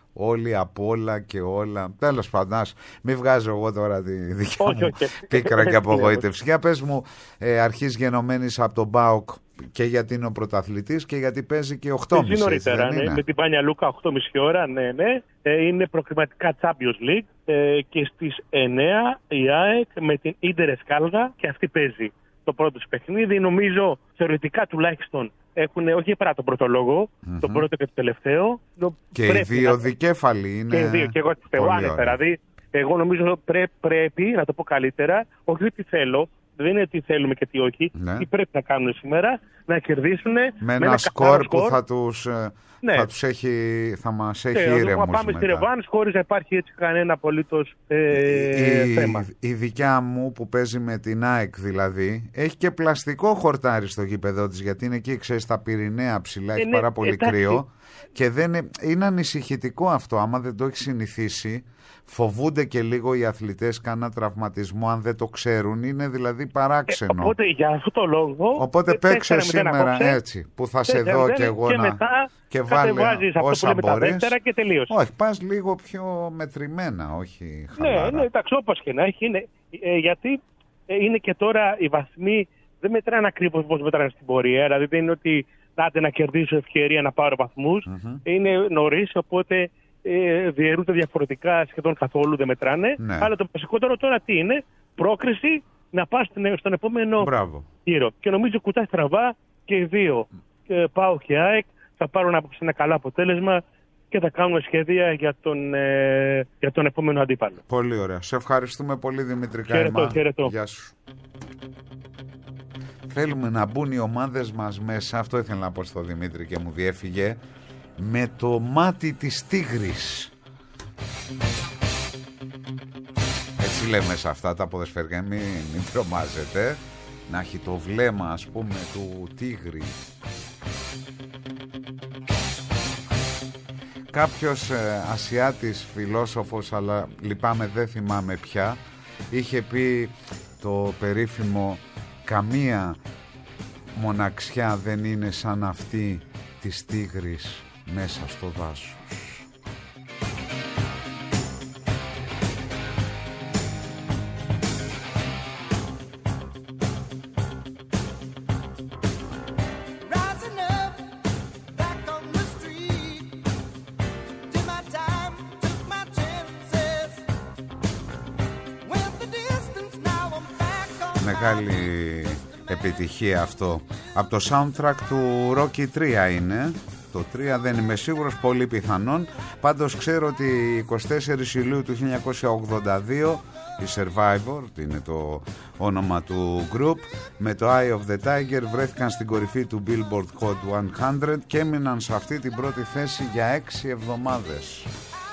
όλοι από όλα και όλα. Τέλος πάντων, μην βγάζω εγώ τώρα τη δικιά όχι, μου όχι. πίκρα και απογοήτευση. Για πες μου, ε, αρχής γενομένης από τον ΠΑΟΚ, και γιατί είναι ο πρωταθλητής και γιατί παίζει και οκτώ και μισή. Νωρίτερα, ναι, με την Πάνια Λούκα οκτώ και μισή ώρα, ναι, ναι. Ε, είναι προκριματικά Champions League ε, και στις εννιά η ΑΕΚ με την Ίντερ Εσκάλδα και αυτή παίζει το πρώτο της παιχνίδι. Νομίζω θεωρητικά τουλάχιστον έχουν όχι παρά τον πρώτο λόγο, mm-hmm. τον πρώτο και το τελευταίο. Και οι δύο να... δικέφαλοι είναι. Και οι δύο, και εγώ τις θέλω άνετα. Δηλαδή, εγώ νομίζω πρέ, πρέπει, να το πω καλύτερα, όχι ότι θέλω. Δεν είναι τι θέλουμε και τι όχι. Ναι. Τι πρέπει να κάνουν σήμερα, να κερδίσουν με, με ένα, ένα σκορ που θα τους, ναι. θα τους έχει, θα μας έχει ναι, ήρεμους. Να πάμε στη ρεβάνς χωρίς να υπάρχει έτσι κανένα απολύτως ε, η, θέμα. Η, η δικιά μου που παίζει με την ΑΕΚ δηλαδή, έχει και πλαστικό χορτάρι στο γήπεδο της, γιατί είναι εκεί, ξέρεις, στα Πυρηναία ψηλά, έχει ε, πάρα ναι, πολύ εντάξει. κρύο. Και δεν είναι, είναι ανησυχητικό αυτό, άμα δεν το έχει συνηθίσει. Φοβούνται και λίγο οι αθλητές κάνα τραυματισμό αν δεν το ξέρουν. Είναι δηλαδή παράξενο. Ε, οπότε για αυτό το λόγο. Οπότε παίξε σήμερα έτσι που θα σε δω και εγώ και να. Μετά και βάλε όσα μπορείς. Και τελείωσε. Όχι, πας λίγο πιο μετρημένα, όχι χαλάρα. Ναι, ναι, εντάξει, όπως και να έχει. Είναι, ε, γιατί ε, είναι και τώρα οι βαθμοί δεν μετράνε ακριβώς όπως μετράνε στην πορεία. Δηλαδή δεν είναι ότι άντε να κερδίσω ευκαιρία να πάρω βαθμούς. Mm-hmm. Είναι νωρίς, οπότε. Ε, διαιρούνται διαφορετικά, σχεδόν καθόλου δεν μετράνε. Ναι. Αλλά το βασικότερο τώρα τι είναι, πρόκριση να πας στον επόμενο Μπράβο. γύρο. Και νομίζω κουτάει στραβά και οι δύο. Και πάω και ΑΕΚ θα πάρουν απόψε ένα καλό αποτέλεσμα και θα κάνουμε σχέδια για τον, ε, για τον επόμενο αντίπαλο. Πολύ ωραία. Σε ευχαριστούμε πολύ, Δημήτρη Καημά. Χαιρετώ. Γεια σου. Θέλουμε να μπουν οι ομάδες μας μέσα. Αυτό ήθελα να πω στο Δημήτρη και μου διέφυγε. Με το μάτι της τίγρης. Έτσι λέμε σε αυτά τα ποδοσφαιρικά, μην, μην τρομάζετε. Να έχει το βλέμμα, ας πούμε, του τίγρη. Κάποιος ε, Ασιάτης φιλόσοφος, αλλά λυπάμαι δεν θυμάμαι πια, είχε πει το περίφημο «Καμία μοναξιά δεν είναι σαν αυτή της τίγρης μέσα στο δάσος». Μεγάλη επιτυχία αυτό. Από το soundtrack του Rocky τρία είναι. Το τρία δεν είμαι σίγουρος, πολύ πιθανόν. Πάντως ξέρω ότι εικοστή τέταρτη Ιουλίου του χίλια εννιακόσια ογδόντα δύο η Survivor, είναι το όνομα του group, με το Eye of the Tiger βρέθηκαν στην κορυφή του Billboard Hot εκατό και έμειναν σε αυτή την πρώτη θέση για έξι εβδομάδες.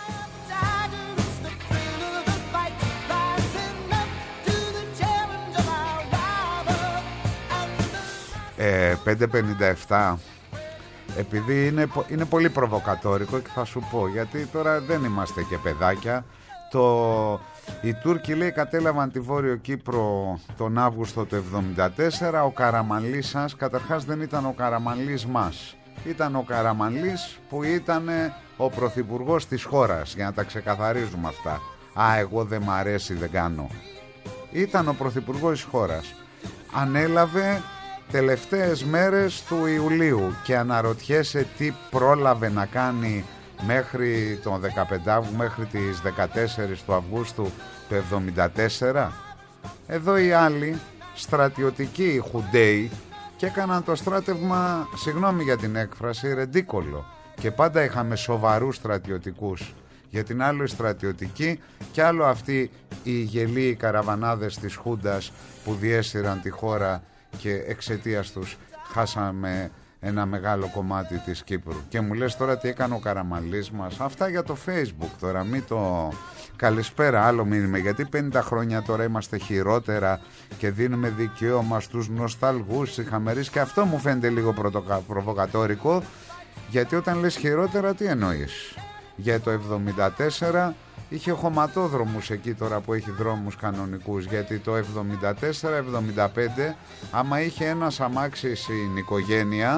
Ε, πέντε πενήντα επτά. Επειδή είναι, είναι πολύ προβοκατόρικο και θα σου πω, γιατί τώρα δεν είμαστε και παιδάκια. Το, οι Τούρκοι, λέει, κατέλαβαν τη Βόρειο Κύπρο τον Αύγουστο του εβδομήντα τέσσερα. Ο Καραμανλής σας, καταρχάς δεν ήταν ο Καραμανλής μας, ήταν ο Καραμανλής που ήταν ο πρωθυπουργός της χώρας, για να τα ξεκαθαρίζουμε αυτά. Α, εγώ δεν μ' αρέσει, δεν κάνω. Ήταν ο πρωθυπουργός της χώρας. Ανέλαβε τελευταίες μέρες του Ιουλίου και αναρωτιέσαι τι πρόλαβε να κάνει μέχρι τον δεκαπέντε, μέχρι τις δεκατέσσερις του Αυγούστου του εβδομήντα τέσσερα. Εδώ οι άλλοι στρατιωτικοί χουντέοι και έκαναν το στράτευμα, συγγνώμη για την έκφραση, ρεντίκολο. Και πάντα είχαμε σοβαρούς στρατιωτικούς. Για την άλλο οι στρατιωτικοί και άλλο αυτοί οι γελοί καραβανάδες της Χούντας που διέσυραν τη χώρα και εξαιτίας τους χάσαμε ένα μεγάλο κομμάτι της Κύπρου. Και μου λες τώρα τι έκανε ο Καραμανλής μας. Αυτά για το Facebook τώρα, μην το... Καλησπέρα, άλλο μήνυμα, γιατί πενήντα χρόνια τώρα είμαστε χειρότερα και δίνουμε δικαίωμα στους νοσταλγούς, συγχαμερείς, και αυτό μου φαίνεται λίγο πρωτοκα... προβοκατόρικο, γιατί όταν λες χειρότερα τι εννοείς? Για το εβδομήντα τέσσερα είχε χωματόδρομους εκεί, τώρα που έχει δρόμους κανονικούς, γιατί το εβδομήντα τέσσερα εβδομήντα πέντε άμα είχε ένας αμάξι στην οικογένεια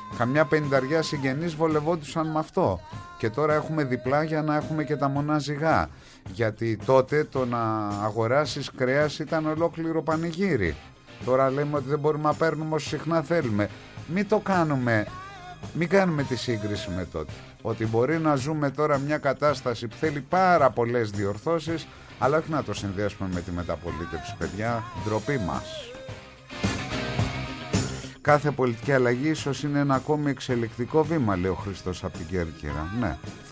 Καμιά πενηνταριά συγγενείς βολευόντουσαν με αυτό. Και τώρα έχουμε διπλά για να έχουμε και τα μονά ζυγά. Γιατί τότε το να αγοράσεις κρέας ήταν ολόκληρο πανηγύρι. Τώρα λέμε ότι δεν μπορούμε να παίρνουμε όσο συχνά θέλουμε. Μην το κάνουμε, μην κάνουμε τη σύγκριση με τότε. Ότι μπορεί να ζούμε τώρα μια κατάσταση που θέλει πάρα πολλές διορθώσεις, αλλά όχι να το συνδυάσουμε με τη μεταπολίτευση, παιδιά, ντροπή μας. Κάθε πολιτική αλλαγή ίσως είναι ένα ακόμη εξελικτικό βήμα, λέει ο Χριστός από την Κέρκυρα. Ναι.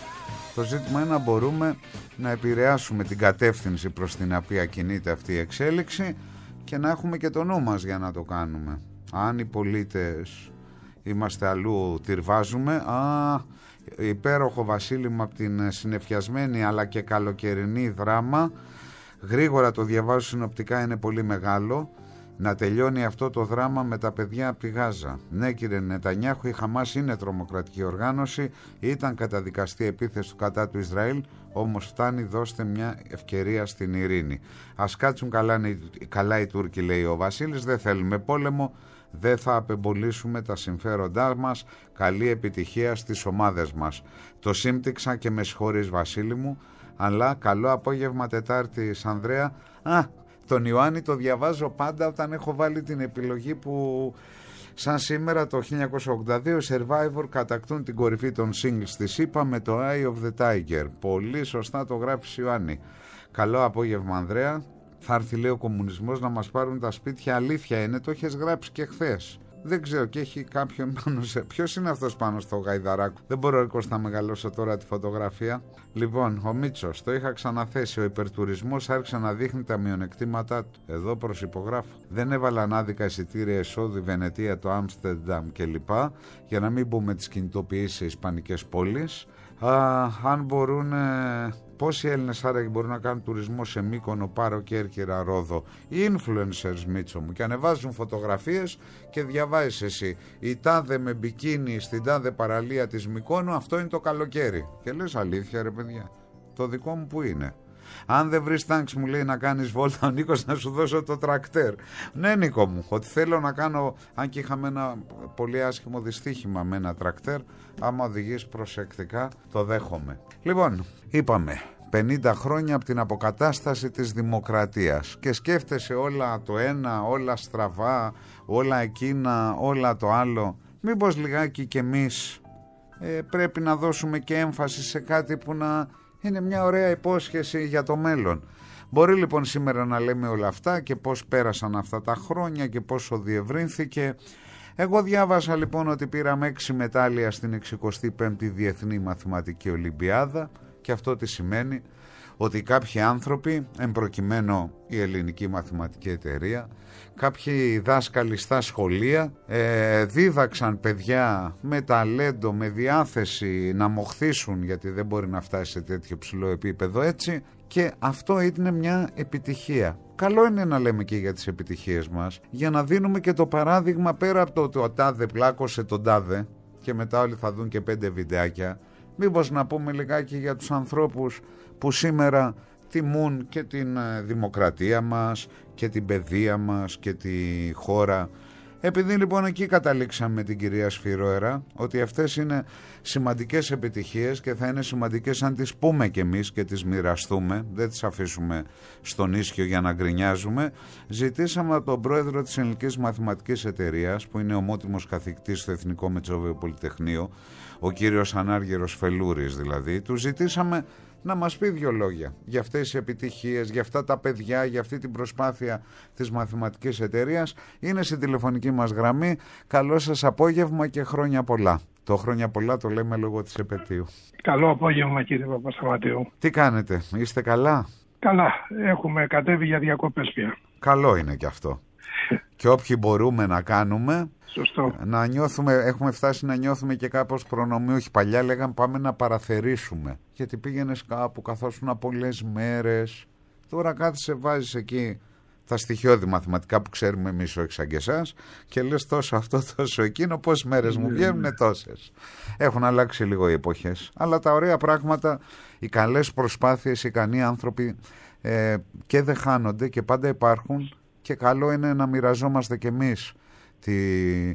Το ζήτημα είναι να μπορούμε να επηρεάσουμε την κατεύθυνση προς την οποία κινείται αυτή η εξέλιξη και να έχουμε και το νου μας για να το κάνουμε. Αν οι πολίτες είμαστε αλλού, τυρβάζουμε. Α, υπέροχο Βασίλη μου από την συνεφιασμένη αλλά και καλοκαιρινή δράμα. Γρήγορα το διαβάζω συνοπτικά, είναι πολύ μεγάλο. Να τελειώνει αυτό το δράμα με τα παιδιά από τη Γάζα. Ναι, κύριε Νετανιάχου, η Χαμάς είναι τρομοκρατική οργάνωση. Ήταν καταδικαστή επίθεση του κατά του Ισραήλ. Όμως φτάνει, δώστε μια ευκαιρία στην ειρήνη. Ας κάτσουν καλά, καλά οι Τούρκοι, λέει ο Βασίλης. Δεν θέλουμε πόλεμο. Δεν θα απεμπολίσουμε τα συμφέροντά μας. Καλή επιτυχία στις ομάδες μας. Το σύμπτυξα και με συγχωρείς, Βασίλη μου. Αλλά καλό απόγευμα Τετάρτης, Ανδρέα. Α, τον Ιωάννη το διαβάζω πάντα όταν έχω βάλει την επιλογή που σαν σήμερα το χίλια εννιακόσια ογδόντα δύο Survivor κατακτούν την κορυφή των singles της ΣΥΠΑ με το Eye of the Tiger. Πολύ σωστά το γράφεις, Ιωάννη. Καλό απόγευμα, Ανδρέα. Θα έρθει, λέει, ο κομμουνισμός να μας πάρουν τα σπίτια. Αλήθεια είναι, το έχεις γράψει και χθες. Δεν ξέρω, και έχει κάποιον πάνω σε... Ποιος είναι αυτός πάνω στο γαϊδαράκο? Δεν μπορώ, Κώστα, να μεγαλώσω τώρα τη φωτογραφία. Λοιπόν, ο Μίτσος, το είχα ξαναθέσει. Ο υπερτουρισμός άρχισε να δείχνει τα μειονεκτήματά του. Εδώ προσυπογράφω. Δεν έβαλαν άδικα εισιτήρια εισόδου η Βενετία, το Άμστερνταμ κλπ. Για να μην μπούμε τις κινητοποιήσεις σε ισπανικές πόλεις. Α, αν μπορούν... Ε... Πόσοι Έλληνες άραγε μπορούν να κάνουν τουρισμό σε Μύκονο, Πάρο, Κέρκυρα, Ρόδο? Οι influencers, Μίτσο μου, και ανεβάζουν φωτογραφίες και διαβάζεις εσύ. Η τάδε με μπικίνι στην τάδε παραλία της Μυκόνου, αυτό είναι το καλοκαίρι. Και λες, αλήθεια ρε παιδιά, το δικό μου που είναι? Αν δεν βρεις τάγκς, μου λέει, να κάνεις βόλτα ο Νίκος, να σου δώσω το τρακτέρ. Ναι, Νίκο μου, ότι θέλω να κάνω, αν και είχαμε ένα πολύ άσχημο δυστύχημα με ένα τρακτέρ, άμα οδηγείς προσεκτικά, το δέχομαι. Λοιπόν, είπαμε πενήντα χρόνια από την αποκατάσταση της δημοκρατίας και σκέφτεσαι όλα το ένα, όλα στραβά, όλα εκείνα, όλα το άλλο. Μήπως λιγάκι κι εμείς ε, πρέπει να δώσουμε και έμφαση σε κάτι που να είναι μια ωραία υπόσχεση για το μέλλον. Μπορεί λοιπόν σήμερα να λέμε όλα αυτά και πώς πέρασαν αυτά τα χρόνια και πόσο διευρύνθηκε. Εγώ διάβασα λοιπόν ότι πήραμε έξι μετάλλια στην εξηκοστή πέμπτη Διεθνή Μαθηματική Ολυμπιάδα και αυτό τι σημαίνει? Ότι κάποιοι άνθρωποι, εμπροκειμένου η Ελληνική Μαθηματική Εταιρεία, κάποιοι δάσκαλοι στα σχολεία ε, δίδαξαν παιδιά με ταλέντο, με διάθεση να μοχθήσουν, γιατί δεν μπορεί να φτάσει σε τέτοιο ψηλό επίπεδο έτσι, και αυτό είναι μια επιτυχία. Καλό είναι να λέμε και για τις επιτυχίες μας, για να δίνουμε και το παράδειγμα πέρα από το ότι ο τάδε πλάκωσε τον τάδε και μετά όλοι θα δουν και πέντε βιντεάκια. Μήπως να πούμε λιγάκι για τους ανθρώπους που σήμερα τιμούν και την δημοκρατία μας και την παιδεία μας και τη χώρα. Επειδή λοιπόν εκεί καταλήξαμε με την κυρία Σφυρόερα ότι αυτές είναι σημαντικές επιτυχίες και θα είναι σημαντικές αν τις πούμε κι εμείς και τις μοιραστούμε, δεν τις αφήσουμε στον ίσιο για να γκρινιάζουμε, ζητήσαμε από τον πρόεδρο της Ελληνικής Μαθηματικής Εταιρείας, που είναι ομότιμος καθηγητής στο Εθνικό Μετσόβιο Πολυτεχνείο, ο κύριος Ανάργυρος Φελούρης δηλαδή, του ζητήσαμε να μας πει δύο λόγια για αυτές τις επιτυχίες, για αυτά τα παιδιά, για αυτή την προσπάθεια της Μαθηματικής Εταιρείας. Είναι στην τηλεφωνική μας γραμμή. Καλό σας απόγευμα και χρόνια πολλά. Το χρόνια πολλά το λέμε λόγω της επετείου. Καλό απόγευμα, κύριε Παπασταματίου. Τι κάνετε, είστε καλά? Καλά, έχουμε κατέβει για διακοπές πια. Καλό είναι και αυτό. Και όποιοι μπορούμε να κάνουμε, σωστό, να νιώθουμε, έχουμε φτάσει να νιώθουμε και κάπως προνομιούχοι. Παλιά λέγαν πάμε να παραθερήσουμε, γιατί πήγαινες κάπου, καθόσουν πολλές μέρες. Τώρα κάθεσαι, βάζεις εκεί τα στοιχειώδη μαθηματικά που ξέρουμε εμείς, όχι σαν και εσάς, και λες τόσο αυτό, τόσο εκείνο, πόσες μέρες μου βγαίνουνε, τόσες. Έχουν αλλάξει λίγο οι εποχές, αλλά τα ωραία πράγματα, οι καλές προσπάθειες, οι ικανοί άνθρωποι ε, και δεν χάνονται και πάντα υπάρχουν. Και καλό είναι να μοιραζόμαστε κι εμείς τη,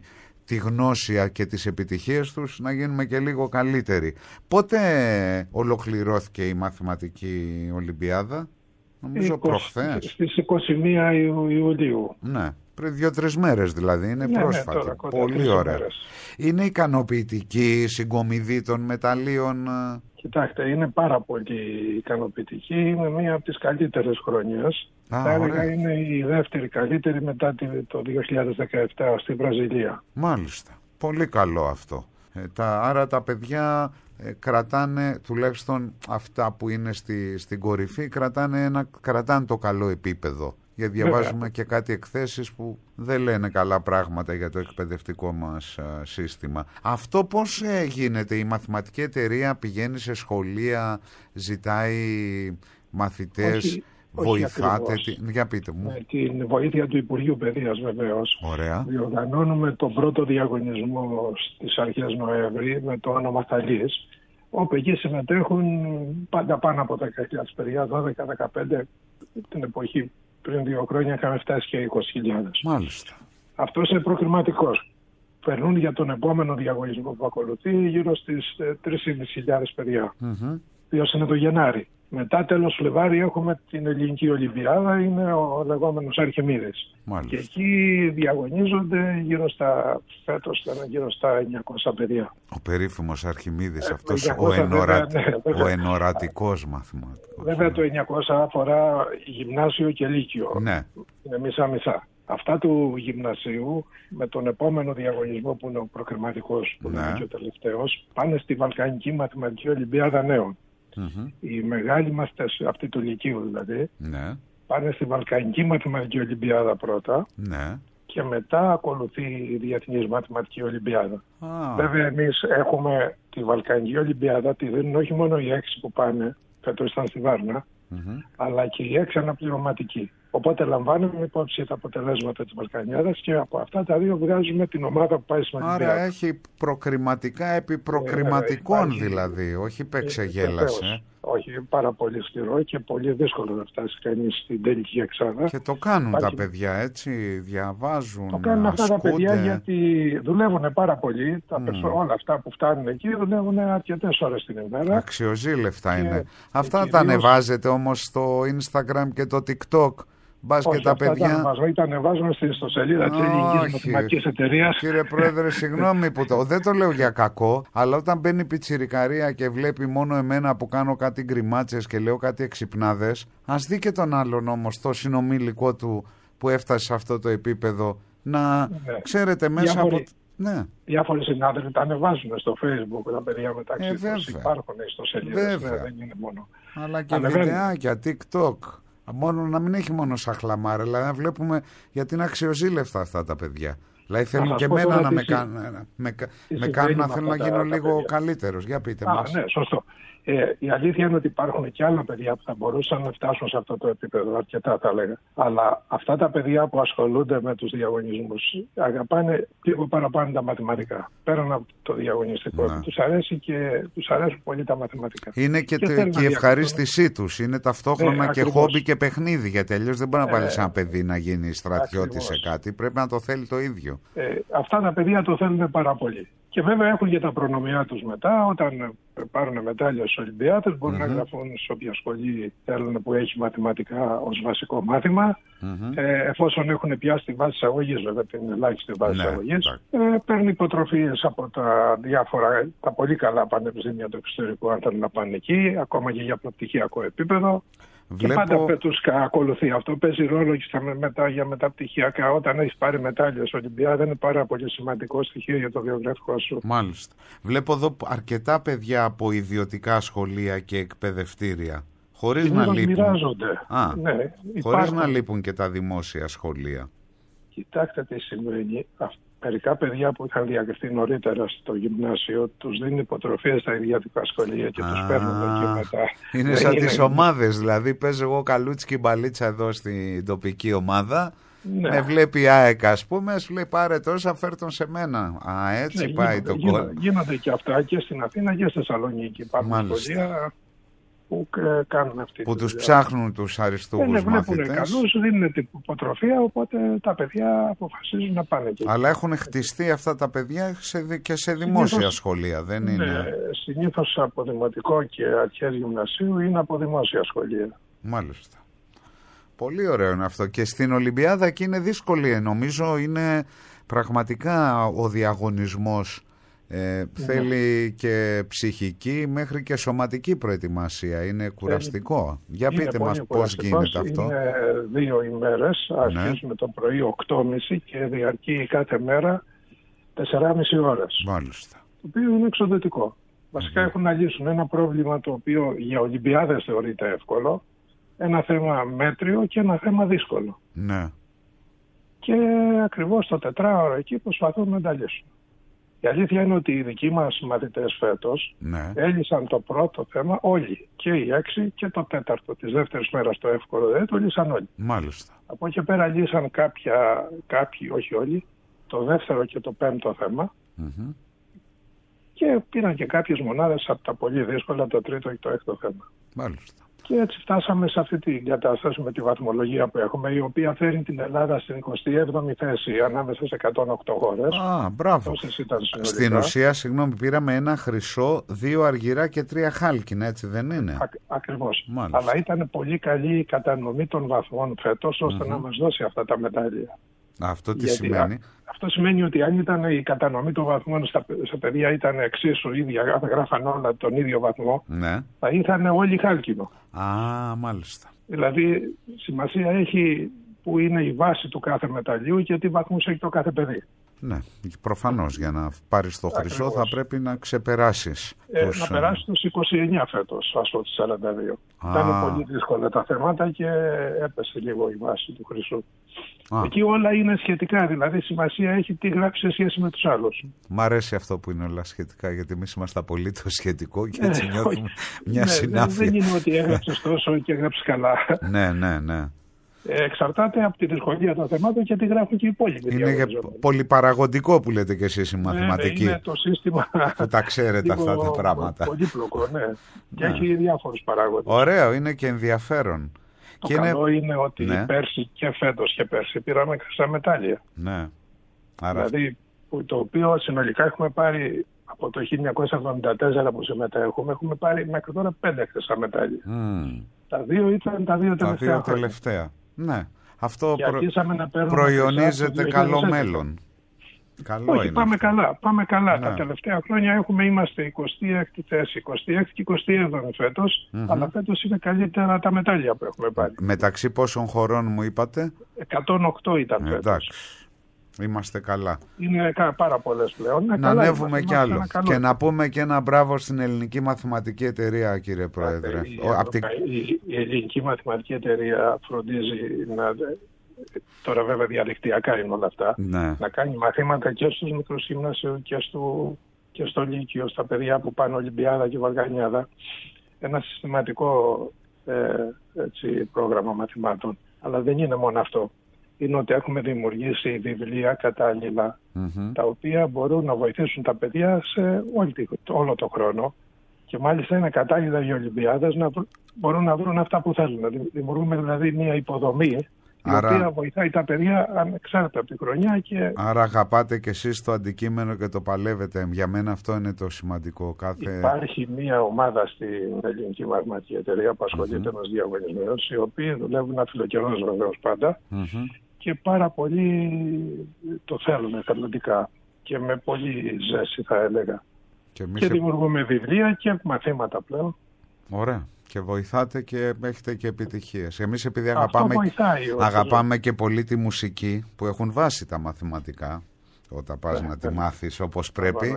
τη γνώση και τις επιτυχίες τους να γίνουμε και λίγο καλύτεροι. Πότε ολοκληρώθηκε η μαθηματική Ολυμπιάδα? Νομίζω προχθές. Στις είκοσι μία Ιουλίου. Ναι, πριν δύο-τρεις μέρες δηλαδή, είναι ναι, πρόσφατη. Ναι, τώρα, πολύ ωραία. Μέρες. Είναι ικανοποιητική η συγκομιδή των μεταλλίων? Κοιτάξτε, είναι πάρα πολύ ικανοποιητική. Είναι μία από τις καλύτερες χρονιές. Α, θα έλεγα είναι η δεύτερη καλύτερη μετά το δύο χιλιάδες δεκαεπτά στη Βραζιλία. Μάλιστα. Πολύ καλό αυτό. Ε, τα, άρα τα παιδιά ε, κρατάνε, τουλάχιστον αυτά που είναι στη, στην κορυφή, κρατάνε, ένα, κρατάνε το καλό επίπεδο. Γιατί διαβάζουμε Βέβαια. και κάτι εκθέσεις που δεν λένε καλά πράγματα για το εκπαιδευτικό μας α, σύστημα. Αυτό πώς ε, γίνεται? Η μαθηματική εταιρεία πηγαίνει σε σχολεία, ζητάει μαθητές, όχι, βοηθάτε? Όχι τι, για πείτε μου. Με την βοήθεια του Υπουργείου Παιδείας βεβαίως. Ωραία. Διοργανώνουμε τον πρώτο διαγωνισμό στις αρχές Νοέμβρη με το όνομα Θαλής, όπου εκεί συμμετέχουν πάντα πάνω από δέκα χιλιάδες παιδιά, δώδεκα δεκαπέντε, την εποχή πριν δύο χρόνια είχαμε φτάσει και είκοσι χιλιάδες. Μάλιστα. Αυτός είναι προκριματικός. Περνούν για τον επόμενο διαγωνισμό που ακολουθεί γύρω στις τρεις χιλιάδες πεντακόσια παιδιά. Mm-hmm. Ποιος είναι το Γενάρη. Μετά τέλος Φλεβάρι έχουμε την Ελληνική Ολυμπιάδα, είναι ο λεγόμενος Αρχιμίδης. Μάλιστα. Και εκεί διαγωνίζονται γύρω στα, φέτος ήταν γύρω στα εννιακόσια παιδιά. Ο περίφημος Αρχιμίδης, ε, αυτός εννιακόσια, ο, ενωρα... βέβαια, ναι, βέβαια. ο ενωρατικός μαθηματικός. Βέβαια το εννιακόσια αφορά γυμνάσιο και λύκειο. Ναι. Είναι μισά-μισά. Αυτά του γυμνασίου με τον επόμενο διαγωνισμό που είναι ο προκριματικός, που ναι. είναι και ο τελευταίος, πάνε στη Βαλκανική Μαθηματική Ολυμπιάδα Νέων. Mm-hmm. Οι μεγάλοι μαθητές, αυτοί του Λυκείου δηλαδή, ναι. πάνε στη Βαλκανική Μαθηματική Ολυμπιάδα πρώτα, ναι. και μετά ακολουθεί η Διεθνής Μαθηματική Ολυμπιάδα. Ah. Βέβαια εμείς έχουμε τη Βαλκανική Ολυμπιάδα, τη δίνουν όχι μόνο οι έξι που πάνε, φέτος ήταν στη Βάρνα, mm-hmm. αλλά και οι έξι αναπληρωματικοί. Οπότε λαμβάνουμε υπόψη τα αποτελέσματα της Βαλκανιάδας και από αυτά τα δύο βγάζουμε την ομάδα που πάει στη Ολυμπιάδα. Άρα έχει προκριματικά επί προκριματικών ε, δηλαδή, όχι παίξεγέλας. Ε. Όχι, πάρα πολύ σκληρό και πολύ δύσκολο να φτάσει κανείς στην τελική εξάδα. Και το κάνουν Υπάρχει... τα παιδιά έτσι, διαβάζουν, Το κάνουν ασκούνται. αυτά τα παιδιά γιατί δουλεύουν πάρα πολύ. Τα mm. περσο... Όλα αυτά που φτάνουν εκεί δουλεύουν αρκετές ώρες την ημέρα. Αξιοζήλευτα και... είναι. Αυτά κυρίως... τα ανεβάζετε όμως στο Instagram και το TikTok? Μπας και τα παιδιά. Τα ανεβάζουμε, τα ανεβάζουμε στην ιστοσελίδα της Ελληνικής Μαθηματικής Εταιρείας. Κύριε Πρόεδρε, συγγνώμη που το. Δεν το λέω για κακό, αλλά όταν μπαίνει πιτσιρικαρία και βλέπει μόνο εμένα που κάνω κάτι γκριμάτσες και λέω κάτι εξυπνάδες, ας δει και τον άλλον όμως, το συνομήλικό του που έφτασε σε αυτό το επίπεδο, να ναι. ξέρετε μέσα Διάφοροι... από. Ναι. Διάφοροι συνάδελφοι τα ανεβάζουν στο Facebook τα παιδιά μεταξύ ε, τους. Υπάρχουν ιστοσελίδες, ναι, δεν είναι μόνο. Αλλά και Ανεβαίνουν. βιντεάκια, TikTok. Μόνο, να μην έχει μόνο σαν χλαμάρα, αλλά να βλέπουμε γιατί είναι αξιοζήλευτα αυτά τα παιδιά. Δηλαδή θέλουν και εμένα να με, κάν, με, με κάνουν να θέλω να γίνω λίγο καλύτερος. Για πείτε Α, μας. Ναι, σωστό. Ε, η αλήθεια είναι ότι υπάρχουν και άλλα παιδιά που θα μπορούσαν να φτάσουν σε αυτό το επίπεδο, αρκετά θα έλεγα. Αλλά αυτά τα παιδιά που ασχολούνται με τους διαγωνισμούς αγαπάνε λίγο παραπάνω τα μαθηματικά. Πέραν από το διαγωνιστικό. Ναι. Τους αρέσει και τους αρέσουν πολύ τα μαθηματικά. Είναι και, και, το, και η ευχαρίστησή τους. Είναι ταυτόχρονα ναι, και χόμπι και παιχνίδι. Γιατί αλλιώς δεν μπορεί να βάλει ε, ένα παιδί να γίνει στρατιώτη σε κάτι. Πρέπει να το θέλει το ίδιο. Ε, αυτά τα παιδιά το θέλουν πάρα πολύ. Και βέβαια έχουν και τα προνομιά τους μετά, όταν πάρουν μετάλλια στους Ολυμπιάδες, μπορούν mm-hmm. να γραφούν σε όποια σχολή θέλουν που έχει μαθηματικά ως βασικό μάθημα. Mm-hmm. Ε, εφόσον έχουν πιάσει τη βάση εισαγωγής, βέβαια την ελάχιστη βάση ναι, εισαγωγής, ε, παίρνουν υποτροφίες από τα διάφορα, τα πολύ καλά πανεπιστήμια του εξωτερικού, αν θέλουν να πάνε εκεί, ακόμα και για προπτυχιακό επίπεδο. Βλέπω... Και πάντα τους ακολουθεί αυτό. Παίζει ρόλο και στα μετά, για μεταπτυχιακά. Όταν έχεις πάρει μετάλλιο στο Ολυμπιάδα, είναι πάρα πολύ σημαντικό στοιχείο για το βιογραφικό σου. Μάλιστα. Βλέπω εδώ αρκετά παιδιά από ιδιωτικά σχολεία και εκπαιδευτήρια. Χωρίς να λείπουν. Μοιράζονται. Α, ναι, χωρίς υπάρχουν... να λείπουν και τα δημόσια σχολεία. Κοιτάξτε τι συμβαίνει. Μερικά παιδιά που είχαν διακριθεί νωρίτερα στο γυμνάσιο τους δίνουν υποτροφίες στα ιδιωτικά σχολεία και τους παίρνουν εκεί μετά. Είναι σαν τις ομάδες, δηλαδή παίζω εγώ καλούτσικη μπαλίτσα εδώ στην τοπική ομάδα. Ναι. Με βλέπει η ΑΕΚ, ας πούμε, σου λέει πάρε τόσα, φέρ' τον σε μένα. Α, έτσι ναι, πάει γίνονται, το κόλ. Γίνονται και αυτά και στην Αθήνα και στη Θεσσαλονίκη. Υπάρχουν σχολεία που ε, κάνουν αυτή που τη τους δουλειά. ψάχνουν τους αριστούχους Δεν βλέπουν μαθητές. καλούς, δίνουν την υποτροφία, οπότε τα παιδιά αποφασίζουν να πάνε εκεί. Αλλά έχουν χτιστεί αυτά τα παιδιά σε, δι- και σε δημόσια Συνήθως, σχολεία, δεν ναι, είναι... συνήθως από δημοτικό και αρχές γυμνασίου είναι από δημόσια σχολεία. Μάλιστα. Πολύ ωραίο είναι αυτό. Και στην Ολυμπιάδα εκεί είναι δύσκολη. Νομίζω είναι πραγματικά ο διαγωνισμός. Ε, ναι. Θέλει και ψυχική μέχρι και σωματική προετοιμασία. Είναι κουραστικό. Για Είναι πείτε πολύ μας πώς γίνεται αυτό. Είναι δύο ημέρες. Αρχίζουμε ναι. το πρωί οκτώ και μισή και διαρκεί κάθε μέρα τέσσερις και μισή ώρες. Μάλιστα. Το οποίο είναι εξοδοτικό. Βασικά mm-hmm. έχουν να λύσουν ένα πρόβλημα το οποίο για Ολυμπιάδες θεωρείται εύκολο. Ένα θέμα μέτριο και ένα θέμα δύσκολο. Ναι. Και ακριβώς το τετράωρο εκεί προσπαθούν να τα λύσουν. Η αλήθεια είναι ότι οι δικοί μας μαθητές φέτος ναι. έλυσαν το πρώτο θέμα όλοι. Και οι έξι και το τέταρτο της δεύτερης μέρας το εύκολο δεν το λύσαν όλοι. Μάλιστα. Από εκεί πέρα λύσαν κάποια, κάποιοι, όχι όλοι, το δεύτερο και το πέμπτο θέμα. Mm-hmm. Και πήραν και κάποιες μονάδες από τα πολύ δύσκολα, το τρίτο και το έκτο θέμα. Μάλιστα. Και έτσι φτάσαμε σε αυτή την κατάσταση με τη βαθμολογία που έχουμε, η οποία φέρνει την Ελλάδα στην εικοστή έβδομη θέση ανάμεσα σε εκατόν οκτώ χώρες. Α, μπράβο. Στην ουσία, συγγνώμη, πήραμε ένα χρυσό, δύο αργυρά και τρία χάλκινα, έτσι δεν είναι? Α, ακριβώς. Μάλιστα. Αλλά ήταν πολύ καλή η κατανομή των βαθμών φέτος, ώστε mm-hmm. να μας δώσει αυτά τα μετάλλια. Αυτό τι Γιατί, σημαίνει? Α, αυτό σημαίνει ότι αν ήταν η κατανομή των βαθμών στα, στα παιδιά ήταν εξίσου ίδια, αν γράφαν όλα τον ίδιο βαθμό, ναι. θα είχαν όλοι χάλκινο. Α, μάλιστα. Δηλαδή, σημασία έχει που είναι η βάση του κάθε μεταλλίου και τι βαθμούς έχει το κάθε παιδί. Ναι, προφανώς για να πάρεις το χρυσό θα πρέπει να ξεπεράσεις. Ε, τους... Να περάσει τους είκοσι εννιά φέτος, ας πω τις σαράντα δύο. Α. Ήταν πολύ δύσκολα τα θέματα και έπεσε λίγο η βάση του χρυσού. Α. Εκεί όλα είναι σχετικά, δηλαδή σημασία έχει τι γράφει σε σχέση με τους άλλους. Μ' αρέσει αυτό που είναι όλα σχετικά, γιατί εμείς είμαστε απολύτως σχετικό και έτσι ε, νιώθουμε μια ναι, συνάφεια. Δεν είναι ότι έγραψες τόσο και έγραψες καλά. Ναι, ναι, ναι. Εξαρτάται από τη δυσκολία των θεμάτων και τι γράφουν και οι υπόλοιποι. Είναι και πολυπαραγωγικό που λέτε και εσείς οι μαθηματικοί. Ναι, είναι το σύστημα που τα ξέρετε αυτά τα πράγματα. Πολύπλοκο, ναι. Και ναι. έχει διάφορους παράγοντες. Ωραίο, είναι και ενδιαφέρον. Το και καλό είναι, είναι ότι ναι. πέρσι και φέτος και πέρσι πήραμε χρυσά μετάλλια. Ναι. Άρα... Δηλαδή, το οποίο συνολικά έχουμε πάρει από το χίλια εννιακόσια εβδομήντα τέσσερα που συμμετέχουμε, έχουμε πάρει μέχρι τώρα πέντε χρυσά μετάλλια. Mm. Τα δύο ήταν τα δύο τελευταία. Τα δύο τελευταία. Ναι. Αυτό προ... να προϊονίζεται καλό μέλλον. Καλό Όχι, είναι πάμε αυτό. καλά. Πάμε καλά. Ναι. Τα τελευταία χρόνια έχουμε, είμαστε εικοστή έκτη θέση, εικοστή έκτη και εικοστή έβδομη φέτος, mm-hmm. αλλά φέτος είναι καλύτερα τα μετάλλια που έχουμε πάρει. Μεταξύ πόσων χωρών μου είπατε? εκατόν οκτώ ήταν φέτος. Εντάξει. Είμαστε καλά. Είναι πάρα πολλές πλέον. Να καλά, ανέβουμε κι άλλο. Και να πούμε και ένα μπράβο στην Ελληνική Μαθηματική Εταιρεία, κύριε Πρόεδρε. Η, Ο, από τη... η, η Ελληνική Μαθηματική Εταιρεία φροντίζει να... Τώρα βέβαια διαδικτυακά είναι όλα αυτά. Ναι. Να κάνει μαθήματα και στους μικρούς γυμνασίου και στο, και στο Λύκειο, στα παιδιά που πάνε Ολυμπιάδα και Βαλκανιάδα. Ένα συστηματικό ε, έτσι, πρόγραμμα μαθημάτων. Αλλά δεν είναι μόνο αυτό. Είναι ότι έχουμε δημιουργήσει βιβλία κατάλληλα, mm-hmm. τα οποία μπορούν να βοηθήσουν τα παιδιά σε όλη, όλο το χρόνο. Και μάλιστα είναι κατάλληλα οι Ολυμπιάδες να μπορούν να βρουν αυτά που θέλουν. Δημιουργούμε δηλαδή μια υποδομή, Άρα... η οποία βοηθάει τα παιδιά ανεξάρτητα από τη χρονιά. Και... Άρα αγαπάτε και εσείς το αντικείμενο και το παλεύετε. Για μένα αυτό είναι το σημαντικό. Κάθε... Υπάρχει μια ομάδα στην Ελληνική Μαθηματική Εταιρεία που ασχολείται mm-hmm. με τους διαγωνισμούς, οι οποίοι δουλεύουν αφιλοκαιρός βεβαίως πάντα mm-hmm. και πάρα πολύ το θέλουν εθελοντικά και με πολύ ζέση θα έλεγα. Και, και δημιουργούμε βιβλία και μαθήματα πλέον. Ωραία. Και βοηθάτε και έχετε και επιτυχίες. Εμείς επειδή αγαπάμε, βοηθάει, αγαπάμε και πολύ τη μουσική που έχουν βάσει τα μαθηματικά, όταν πας ναι, να τη ναι. μάθεις όπως πρέπει,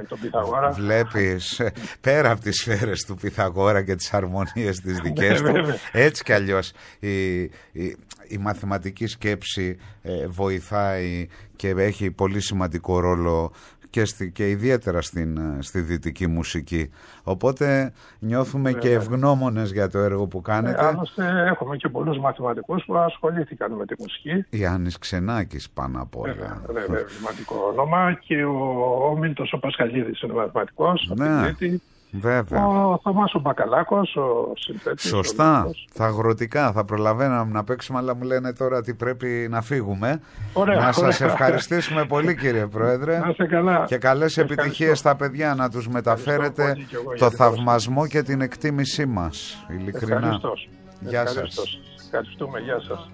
βλέπεις πέρα από τις σφαίρες του Πυθαγόρα και τις αρμονίες τις δικές του, έτσι κι αλλιώς η, η, η μαθηματική σκέψη ε, βοηθάει και έχει πολύ σημαντικό ρόλο και, στη, και ιδιαίτερα στην, στη δυτική μουσική. Οπότε νιώθουμε yeah. και ευγνώμονες για το έργο που κάνετε. Ε, άλλωστε έχουμε και πολλούς μαθηματικούς που ασχολήθηκαν με τη μουσική. Ιάννης Ξενάκης πάνω απ' όλα. Βέβαια, σημαντικό όνομα. Και ο, ο Μίλτος ο Πασχαλίδης είναι μαθηματικός. Ναι. Βέβαια. Ο Θωμάς ο Μπακαλάκος, ο συμπέτης. Σωστά. Ο τα αγροτικά θα προλαβαίναμε να παίξουμε, αλλά μου λένε τώρα ότι πρέπει να φύγουμε. Ωραία, να σας ωραία. ευχαριστήσουμε πολύ, κύριε Πρόεδρε. Να είστε καλά. Και καλές επιτυχίες στα παιδιά, να τους μεταφέρετε το θαυμασμό και την εκτίμησή μας. Ειλικρινά. Ευχαριστώ. Γεια Ευχαριστώ. σας. Ευχαριστούμε. Γεια σας.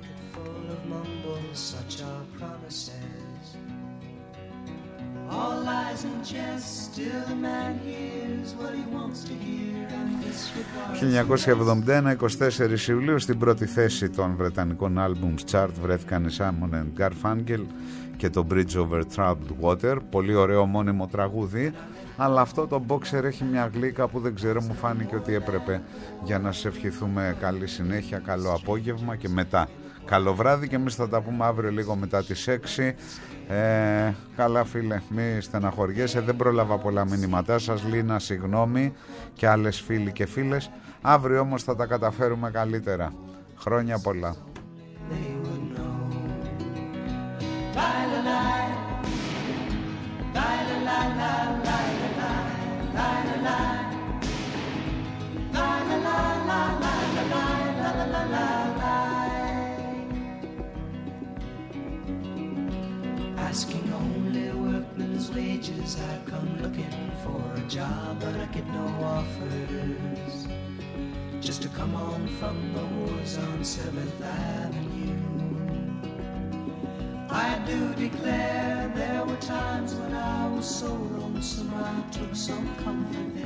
All lies and jest, still the man hears what he wants to hear and disregards. χίλια εννιακόσια εβδομήντα ένα, είκοσι τέσσερις Ιουλίου, στην πρώτη θέση των βρετανικών albums chart βρέθηκαν οι Simon and Garfunkel και το Bridge Over Troubled Water. Πολύ ωραίο μόνιμο τραγούδι, αλλά αυτό το Boxer έχει μια γλύκα που δεν ξέρω, μου φάνηκε ότι έπρεπε, για να σας ευχηθούμε καλή συνέχεια, καλό απόγευμα και μετά καλό βράδυ, και εμείς θα τα πούμε αύριο λίγο μετά τις έξι. Ε, καλά φίλε, μη στεναχωριέσαι, δεν πρόλαβα πολλά μηνύματά σας, Λίνα συγγνώμη, και άλλες φίλοι και φίλες. Αύριο όμως θα τα καταφέρουμε καλύτερα. Χρόνια πολλά. Asking only workmen's wages, I come looking for a job, but I get no offers. Just to come on from the wars on seventh Avenue. I do declare there were times when I was so lonesome I took some comfort